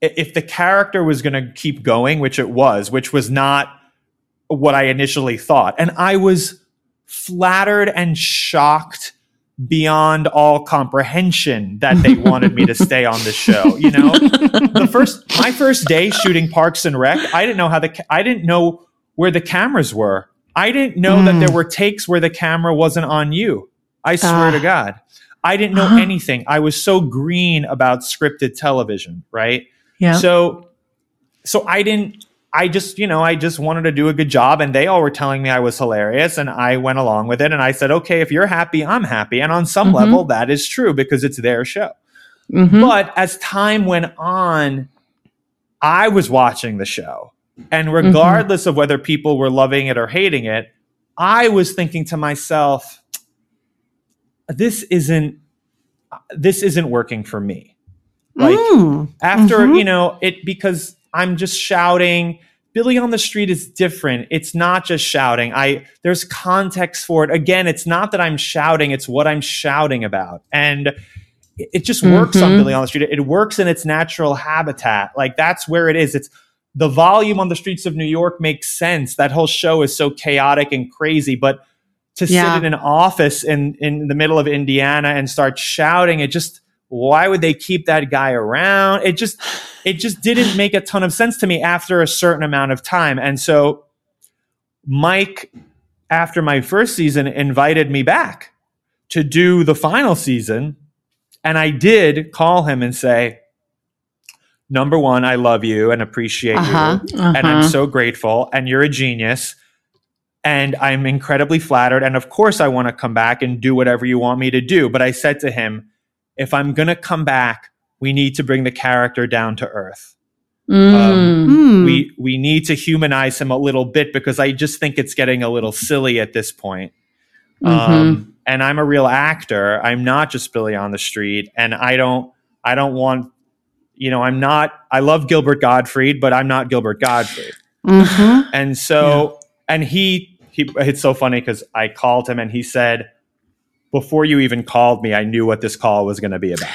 if the character was going to keep going, which it was, which was not what I initially thought. And I was flattered and shocked beyond all comprehension that they wanted me to stay on the show. You know, the first, my first day shooting Parks and Rec, I didn't know how the, ca- I didn't know where the cameras were. I didn't know mm. that there were takes where the camera wasn't on you. I swear uh. to God. I didn't know uh-huh. anything. I was so green about scripted television, right? Yeah. So, so I didn't, I just, you know, I just wanted to do a good job, and they all were telling me I was hilarious, and I went along with it. And I said, okay, if you're happy, I'm happy. And on some mm-hmm. level, that is true because it's their show. Mm-hmm. But as time went on, I was watching the show, and regardless mm-hmm. of whether people were loving it or hating it, I was thinking to myself, this isn't, this isn't working for me. Like mm. after, mm-hmm. you know, it, because I'm just shouting. Billy on the Street is different. It's not just shouting. I, there's context for it. Again, it's not that I'm shouting. It's what I'm shouting about. And it, it just works mm-hmm. on Billy on the Street. It works in its natural habitat. Like that's where it is. It's the volume on the streets of New York makes sense. That whole show is so chaotic and crazy, but to yeah. sit in an office in, in the middle of Indiana and start shouting, it just, why would they keep that guy around? It just, it just didn't make a ton of sense to me after a certain amount of time. And so Mike, after my first season, invited me back to do the final season. And I did call him and say, number one, I love you and appreciate uh-huh. you. Uh-huh. And I'm so grateful. And you're a genius. And I'm incredibly flattered. And of course, I want to come back and do whatever you want me to do. But I said to him, if I'm going to come back, we need to bring the character down to earth. Mm. Um, mm. We we need to humanize him a little bit because I just think it's getting a little silly at this point. Mm-hmm. Um, and I'm a real actor. I'm not just Billy on the Street. And I don't I don't want, you know, I'm not, I love Gilbert Gottfried, but I'm not Gilbert Gottfried. Mm-hmm. And so, yeah. and he, He, it's so funny because I called him and he said, before you even called me, I knew what this call was going to be about.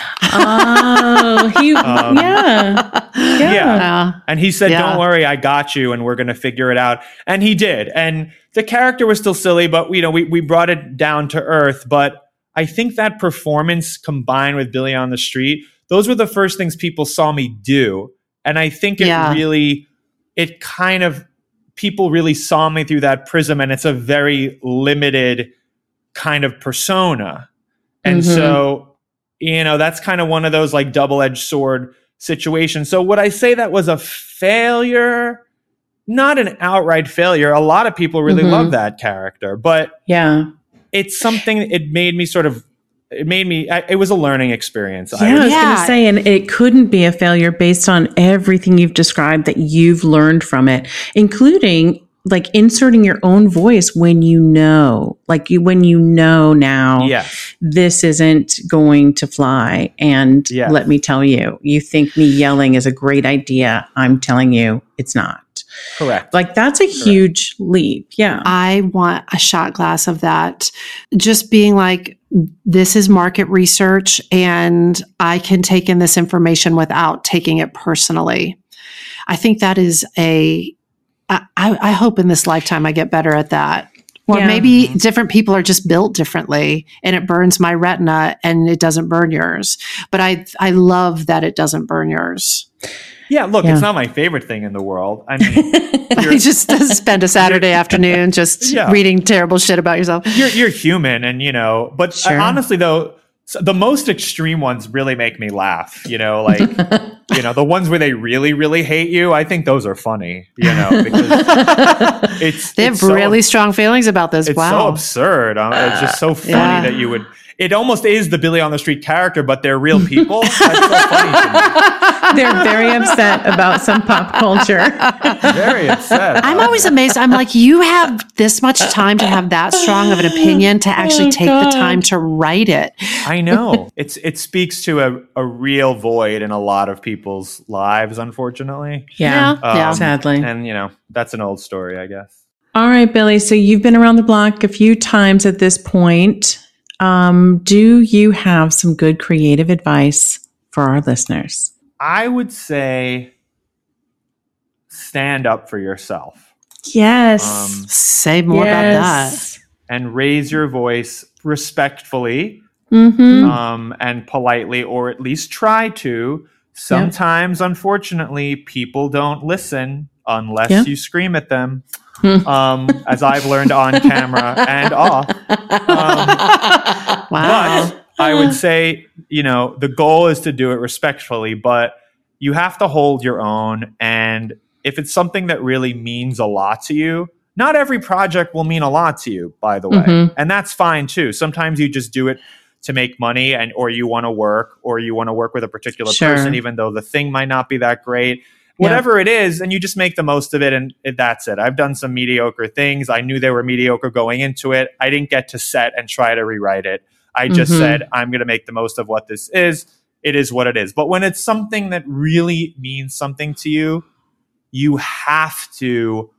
Oh, he, um, yeah. yeah. Yeah. And he said, yeah. don't worry, I got you and we're going to figure it out. And he did. And the character was still silly, but you know, we, we brought it down to earth. But I think that performance combined with Billy on the Street, those were the first things people saw me do. And I think it yeah. really, it kind of, people really saw me through that prism, and it's a very limited kind of persona. And mm-hmm. so, you know, that's kind of one of those like double-edged sword situations. So would I say that was a failure? Not an outright failure. A lot of people really mm-hmm. love that character, but yeah, it's something, it made me sort of, it made me, it was a learning experience. Yeah, I was, was yeah. going to say, and it couldn't be a failure based on everything you've described that you've learned from it, including like inserting your own voice when you know, like you, when you know now yes. this isn't going to fly. And yes. let me tell you, you think me yelling is a great idea. I'm telling you it's not. Correct. Like that's a Correct. Huge leap. Yeah. I want a shot glass of that. Just being like, this is market research and I can take in this information without taking it personally. I think that is a, I, I hope in this lifetime I get better at that. Or yeah. maybe different people are just built differently and it burns my retina and it doesn't burn yours. But I, I love that it doesn't burn yours. Yeah, look, yeah. it's not my favorite thing in the world. I mean, you just spend a Saturday afternoon just yeah. reading terrible shit about yourself. You're you're human, and you know. But sure. honestly, though, so the most extreme ones really make me laugh. You know, like you know, the ones where they really, really hate you. I think those are funny. You know, because it's they have it's really so, strong feelings about this. It's wow, so absurd. Um, it's just so funny yeah. that you would. It almost is the Billy on the Street character, but they're real people. That's so funny to me. They're very upset about some pop culture. Very upset. I'm always amazed. I'm like, you have this much time to have that strong of an opinion to actually oh, take God. the time to write it. I know. It's it speaks to a, a real void in a lot of people's lives, unfortunately. Yeah, yeah. Um, yeah. Sadly. And, you know, that's an old story, I guess. All right, Billy. So you've been around the block a few times at this point. Um, do you have some good creative advice for our listeners? I would say stand up for yourself. Yes. Um, Say more about that. Yes. and raise your voice respectfully Mm-hmm. um, and politely, or at least try to. Sometimes, unfortunately, people don't listen unless Yeah. you scream at them, um, as I've learned on camera and off. Um, Wow. But I would say, you know, the goal is to do it respectfully, but you have to hold your own. And if it's something that really means a lot to you, not every project will mean a lot to you, by the way. Mhm. And that's fine too. Sometimes you just do it to make money, and or you want to work, or you want to work with a particular Sure. person, even though the thing might not be that great. Whatever it is, and you just make the most of it, and it, that's it. I've done some mediocre things. I knew they were mediocre going into it. I didn't get to set and try to rewrite it. I just Mhm. said, I'm going to make the most of what this is. It is what it is. But when it's something that really means something to you, you have to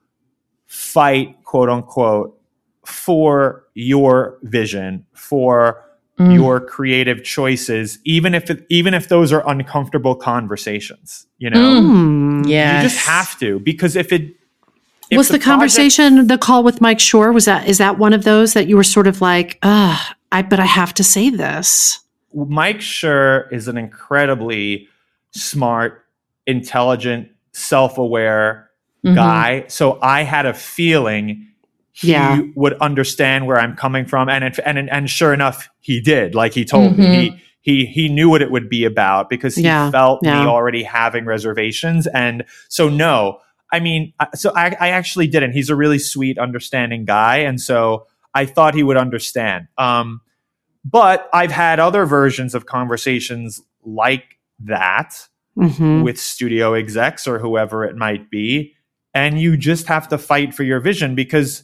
fight, quote unquote, for your vision, for Mm. your creative choices, even if it, even if those are uncomfortable conversations. You know, Hmm. Yes. you just have to, because if it if Was the, project- conversation, the call with Mike Shore, was that, is that one of those that you were sort of like, ugh, I, but I have to say this? Mike Schur is an incredibly smart, intelligent, self-aware Mhm. guy. So I had a feeling he Yeah. would understand where I'm coming from, and it, and and sure enough, he did. Like he told me, he he he knew what it would be about, because he Yeah, felt yeah. me already having reservations. And so no, I mean, I- so I, I actually didn't. He's a really sweet, understanding guy, and so I thought he would understand. Um, but I've had other versions of conversations like that Mm-hmm. with studio execs or whoever it might be. And you just have to fight for your vision, because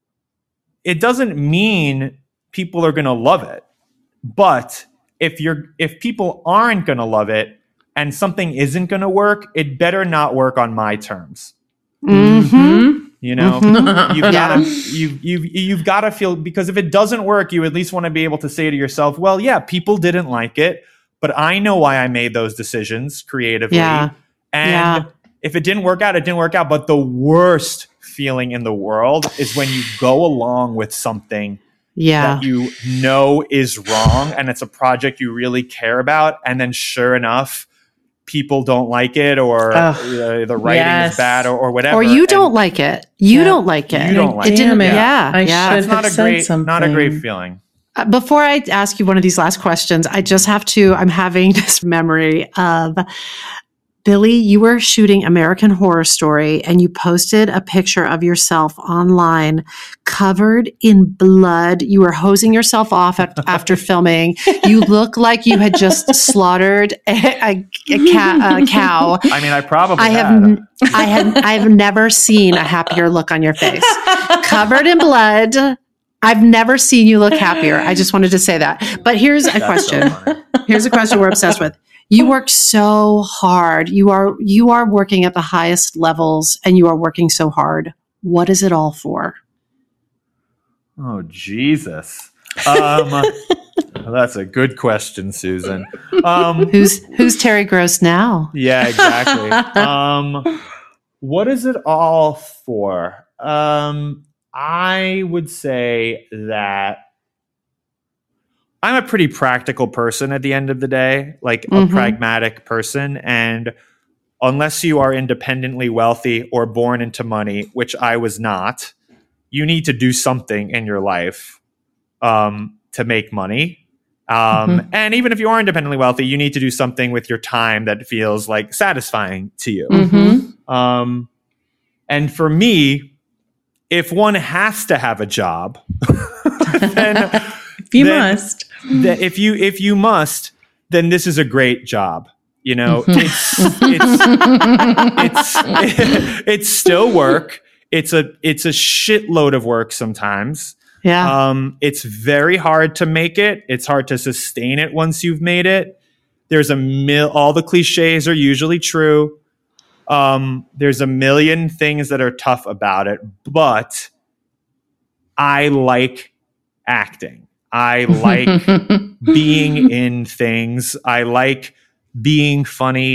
it doesn't mean people are going to love it. But if you're, if people aren't going to love it and something isn't going to work, it better not work on my terms. Mm-hmm. You know, Mhm. you've got to you you you've got to feel, because if it doesn't work, you at least want to be able to say to yourself, well, yeah, people didn't like it, but I know why I made those decisions creatively. Yeah. And Yeah. if it didn't work out, it didn't work out. But the worst feeling in the world is when you go along with something Yeah. that you know is wrong, and it's a project you really care about, and then sure enough, people don't like it, or Ugh. uh, the writing Yes. is bad, or, or whatever. Or you And don't like it. You Yeah. don't like it. You don't like it. it. Didn't, Damn it. yeah. I yeah. should It's not a have said great, not a great something. feeling. Uh, Before I ask you one of these last questions, I just have to, I'm having this memory of Billy, you were shooting American Horror Story and you posted a picture of yourself online covered in blood. You were hosing yourself off at, after filming. You look like you had just slaughtered a, a, a, ca- a cow. I mean, I probably I have, had. n- I have, I've never seen a happier look on your face. Covered in blood. I've never seen you look happier. I just wanted to say that. But here's a That's so question. funny. Here's a question we're obsessed with. You work so hard. You are you are working at the highest levels, and you are working so hard. What is it all for? Oh, Jesus. Um, that's a good question, Susan. Um, Who's who's Terry Gross now? yeah, exactly. Um, what is it all for? Um, I would say that I'm a pretty practical person at the end of the day, like a Mhm. pragmatic person. And unless you are independently wealthy or born into money, which I was not, you need to do something in your life um, to make money. Um, Mhm. And even if you are independently wealthy, you need to do something with your time that feels like satisfying to you. Mhm. Um, and for me, if one has to have a job, then If you Then- must. that if you if you must, then this is a great job. You know, it's it's it's it's still work. It's a it's a shitload of work sometimes. Yeah. Um, it's very hard to make it. It's hard to sustain it once you've made it. There's a mil- all the cliches are usually true. Um, there's a million things that are tough about it, but I like acting. I like being in things. I like being funny.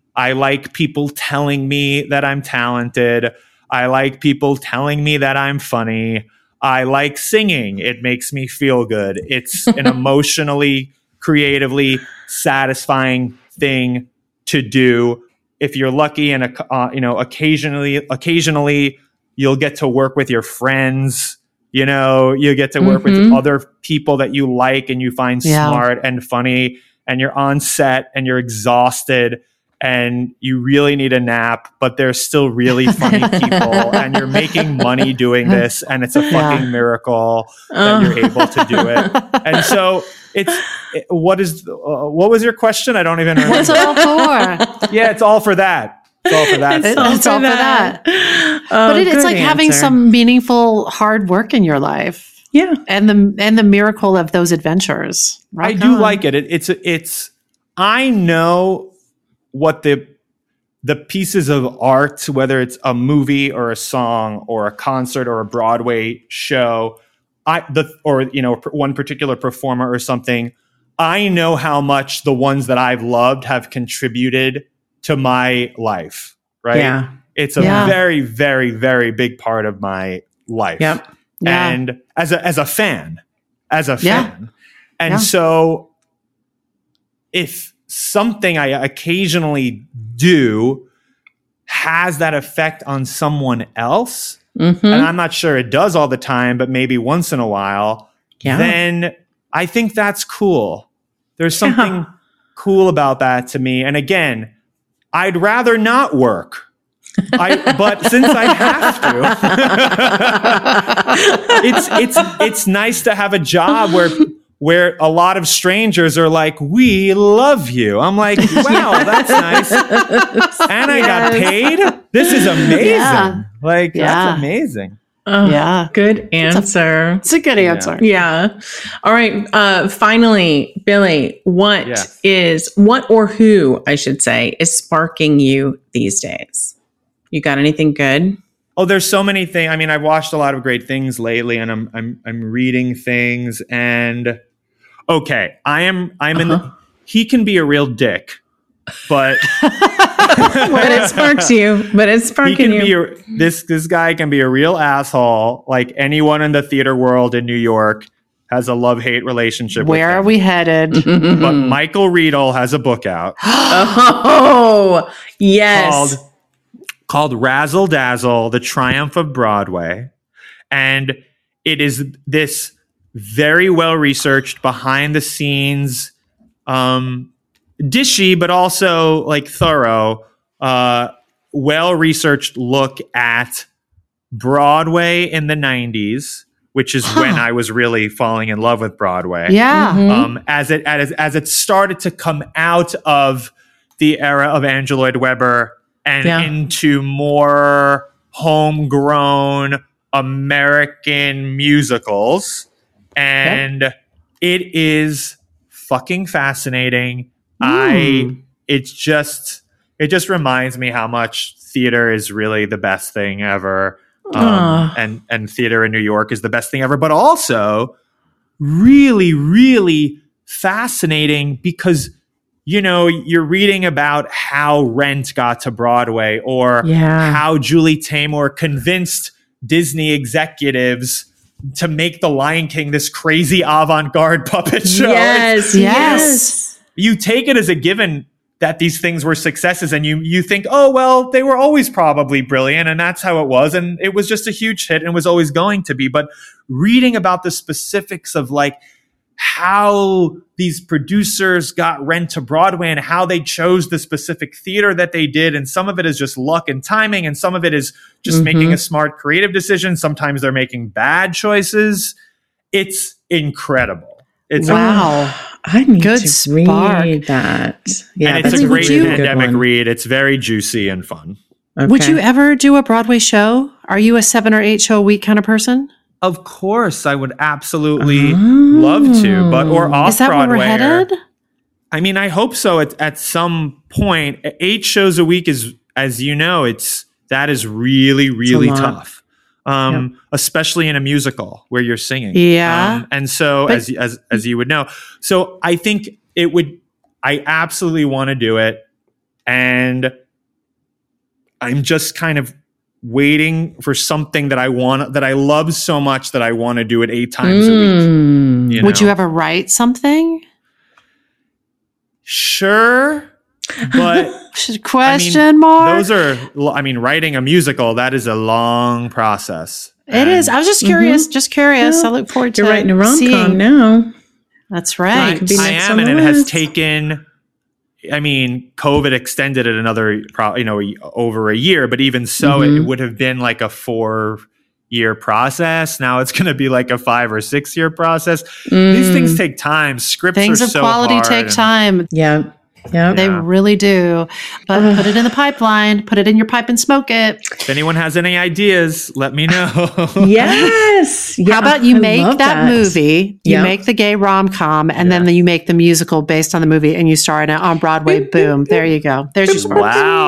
I like people telling me that I'm talented. I like people telling me that I'm funny. I like singing. It makes me feel good. It's an emotionally, creatively satisfying thing to do. If you're lucky and, uh, you know, occasionally, occasionally you'll get to work with your friends. You know, you get to work Mm-hmm. with other people that you like and you find Yeah. smart and funny, and you're on set and you're exhausted and you really need a nap, but there's still really funny people and you're making money doing this, and it's a fucking Yeah. miracle that you're able to do it. And so it's, it, what is, uh, what was your question? I don't even remember. What's it all for? Yeah, it's all for that. It's all for that. It's stuff. all for that. Oh, But it, it's good like having answer. some meaningful hard work in your life, Yeah. and the and the miracle of those adventures. I Rock do on. like it. it. It's it's. I know what the the pieces of art, whether it's a movie or a song or a concert or a Broadway show, I the or you know one particular performer or something. I know how much the ones that I've loved have contributed to my life. Right? Yeah. It's a Yeah. very, very, very big part of my life. Yep. Yeah. And as a as a fan, as a Yeah. fan. And Yeah. so if something I occasionally do has that effect on someone else, Mm-hmm. and I'm not sure it does all the time, but maybe once in a while, Yeah. then I think that's cool. There's something Yeah. cool about that to me. And again, I'd rather not work. I, but since I have to, it's it's it's nice to have a job where where a lot of strangers are like, "We love you." I'm like, "Wow, that's nice," and I got paid. This is amazing. Yeah. Like Yeah. that's amazing. Oh, Yeah. Good answer. It's a good answer. Yeah. All right. Uh, finally, Billy, what Yes. is, what or who, I should say, is sparking you these days? You got anything good? Oh, there's so many things. I mean, I've watched a lot of great things lately, and I'm I'm I'm reading things. And okay, I am I'm in. The, Uh-huh. he can be a real dick, but But it sparks you. But it's he sparking can you. be a, this this guy can be a real asshole. Like anyone in the theater world in New York has a love hate relationship. Where with are him. we headed? But Michael Riedel has a book out Oh, yes. called called Razzle Dazzle: The Triumph of Broadway, and it is this very well researched, behind the scenes, um, dishy but also like thorough, uh, well researched look at Broadway in the nineties, which is when I was really falling in love with Broadway. Yeah. Um, as it as as it started to come out of the era of Andrew Lloyd Webber and Yeah. into more homegrown American musicals, and it is fucking fascinating. I it's just it just reminds me how much theater is really the best thing ever. Um, Ah. and and theater in New York is the best thing ever, but also really, really fascinating because, you know, you're reading about how Rent got to Broadway, or Yeah. how Julie Taymor convinced Disney executives to make The Lion King this crazy avant-garde puppet show. Yes. Yes. Yes. You take it as a given that these things were successes, and you you think, oh, well, they were always probably brilliant, and that's how it was, and it was just a huge hit and was always going to be. But reading about the specifics of like how these producers got Rent to Broadway and how they chose the specific theater that they did, and some of it is just luck and timing, and some of it is just Mhm. making a smart creative decision. Sometimes they're making bad choices. It's incredible. It's a Wow. I need Good to spark. read that. Yeah, and it's that's a would great you- good pandemic one. read. It's very juicy and fun. Would Okay. you ever do a Broadway show? Are you a seven or eight show a week kind of person? Of course, I would absolutely Oh. love to, but or off Is that Broadway. where we're headed? I mean, I hope so. At at some point, eight shows a week is, as you know, it's that is really really lot. tough. Um, especially in a musical where you're singing. Yeah. Um, and so, But- as as as you would know, so I think it would. I absolutely want to do it, and I'm just kind of waiting for something that I want, that I love so much that I want to do it eight times mm. a week. You know? Would you ever write something? Sure. But question I mean, mark. Those are, I mean, writing a musical, that is a long process. It and, is. I was just curious, mm-hmm. just curious. Well, I look forward to You're writing a seeing. rom-com now. That's right. I, I am, and it has taken, I mean, COVID extended it another, you know, over a year, but even so, mm-hmm. it would have been like a four year process. Now it's going to be like a five or six year process. Mm. These things take time. Scripts things are of so quality hard take and, time. Yeah. Yeah, they yeah. really do. But Ugh. put it in the pipeline, put it in your pipe and smoke it. If anyone has any ideas, let me know. Yes. Yeah, How about you I make that, that movie, you yep. make the gay rom-com, and yeah. then you make the musical based on the movie, and you star in it on Broadway. Boom. There you go. There's your spark.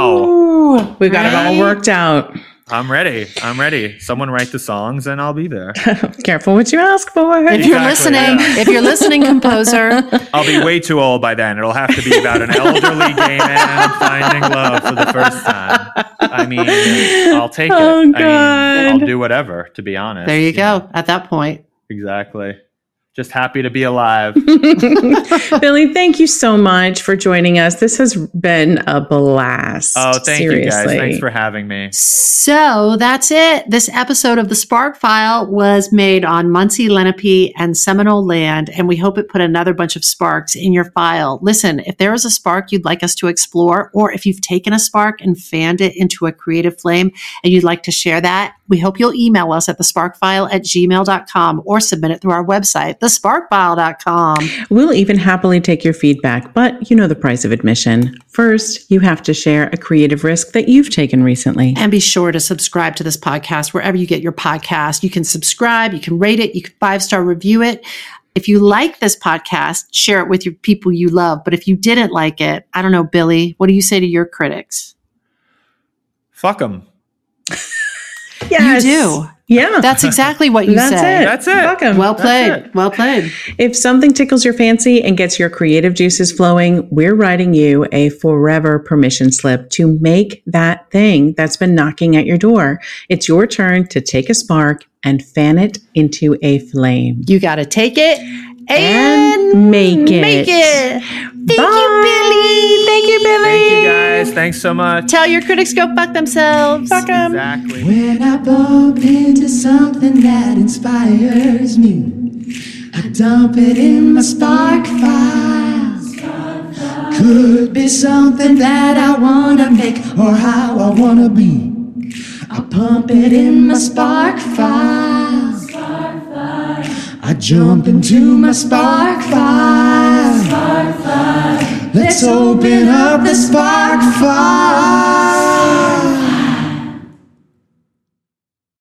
Wow. We got right? it all worked out. I'm ready. I'm ready. Someone write the songs and I'll be there. Careful what you ask for. If exactly, you're listening, yeah. if you're listening, composer. I'll be way too old by then. It'll have to be about an elderly gay man finding love for the first time. I mean, I'll take it. Oh, God. I mean, I'll do whatever, to be honest. There you, you go. know? At that point. Exactly. Just happy to be alive. Billy, thank you so much for joining us. This has been a blast. Oh, thank Seriously. you guys. Thanks for having me. So that's it. This episode of The Spark File was made on Muncie, Lenape, and Seminole land, and we hope it put another bunch of sparks in your file. Listen, if there is a spark you'd like us to explore, or if you've taken a spark and fanned it into a creative flame and you'd like to share that, we hope you'll email us at the spark file at gmail dot com or submit it through our website, the spark file dot com. We'll even happily take your feedback, but you know the price of admission. First, you have to share a creative risk that you've taken recently. And be sure to subscribe to this podcast wherever you get your podcast. You can subscribe, you can rate it, you can five-star review it. If you like this podcast, share it with your people you love. But if you didn't like it, I don't know, Billy, what do you say to your critics? Fuck them. Yes. You do. Yeah. That's exactly what you That's say. It. That's it. Fuck 'em. Well played. It. Well played. If something tickles your fancy and gets your creative juices flowing, we're writing you a forever permission slip to make that thing that's been knocking at your door. It's your turn to take a spark and fan it into a flame. You got to take it and, and make it. Make it. Thank Bye. you, Billy. Thank you, Billy. Thank you, guys. Thanks so much. Tell your critics go fuck themselves. Fuck 'em. Exactly. When I bump into something that inspires me, I dump it in my spark file. Could be something that I wanna make or how I wanna be. I pump it in my spark file. I jump into my spark file. Let's open up the spark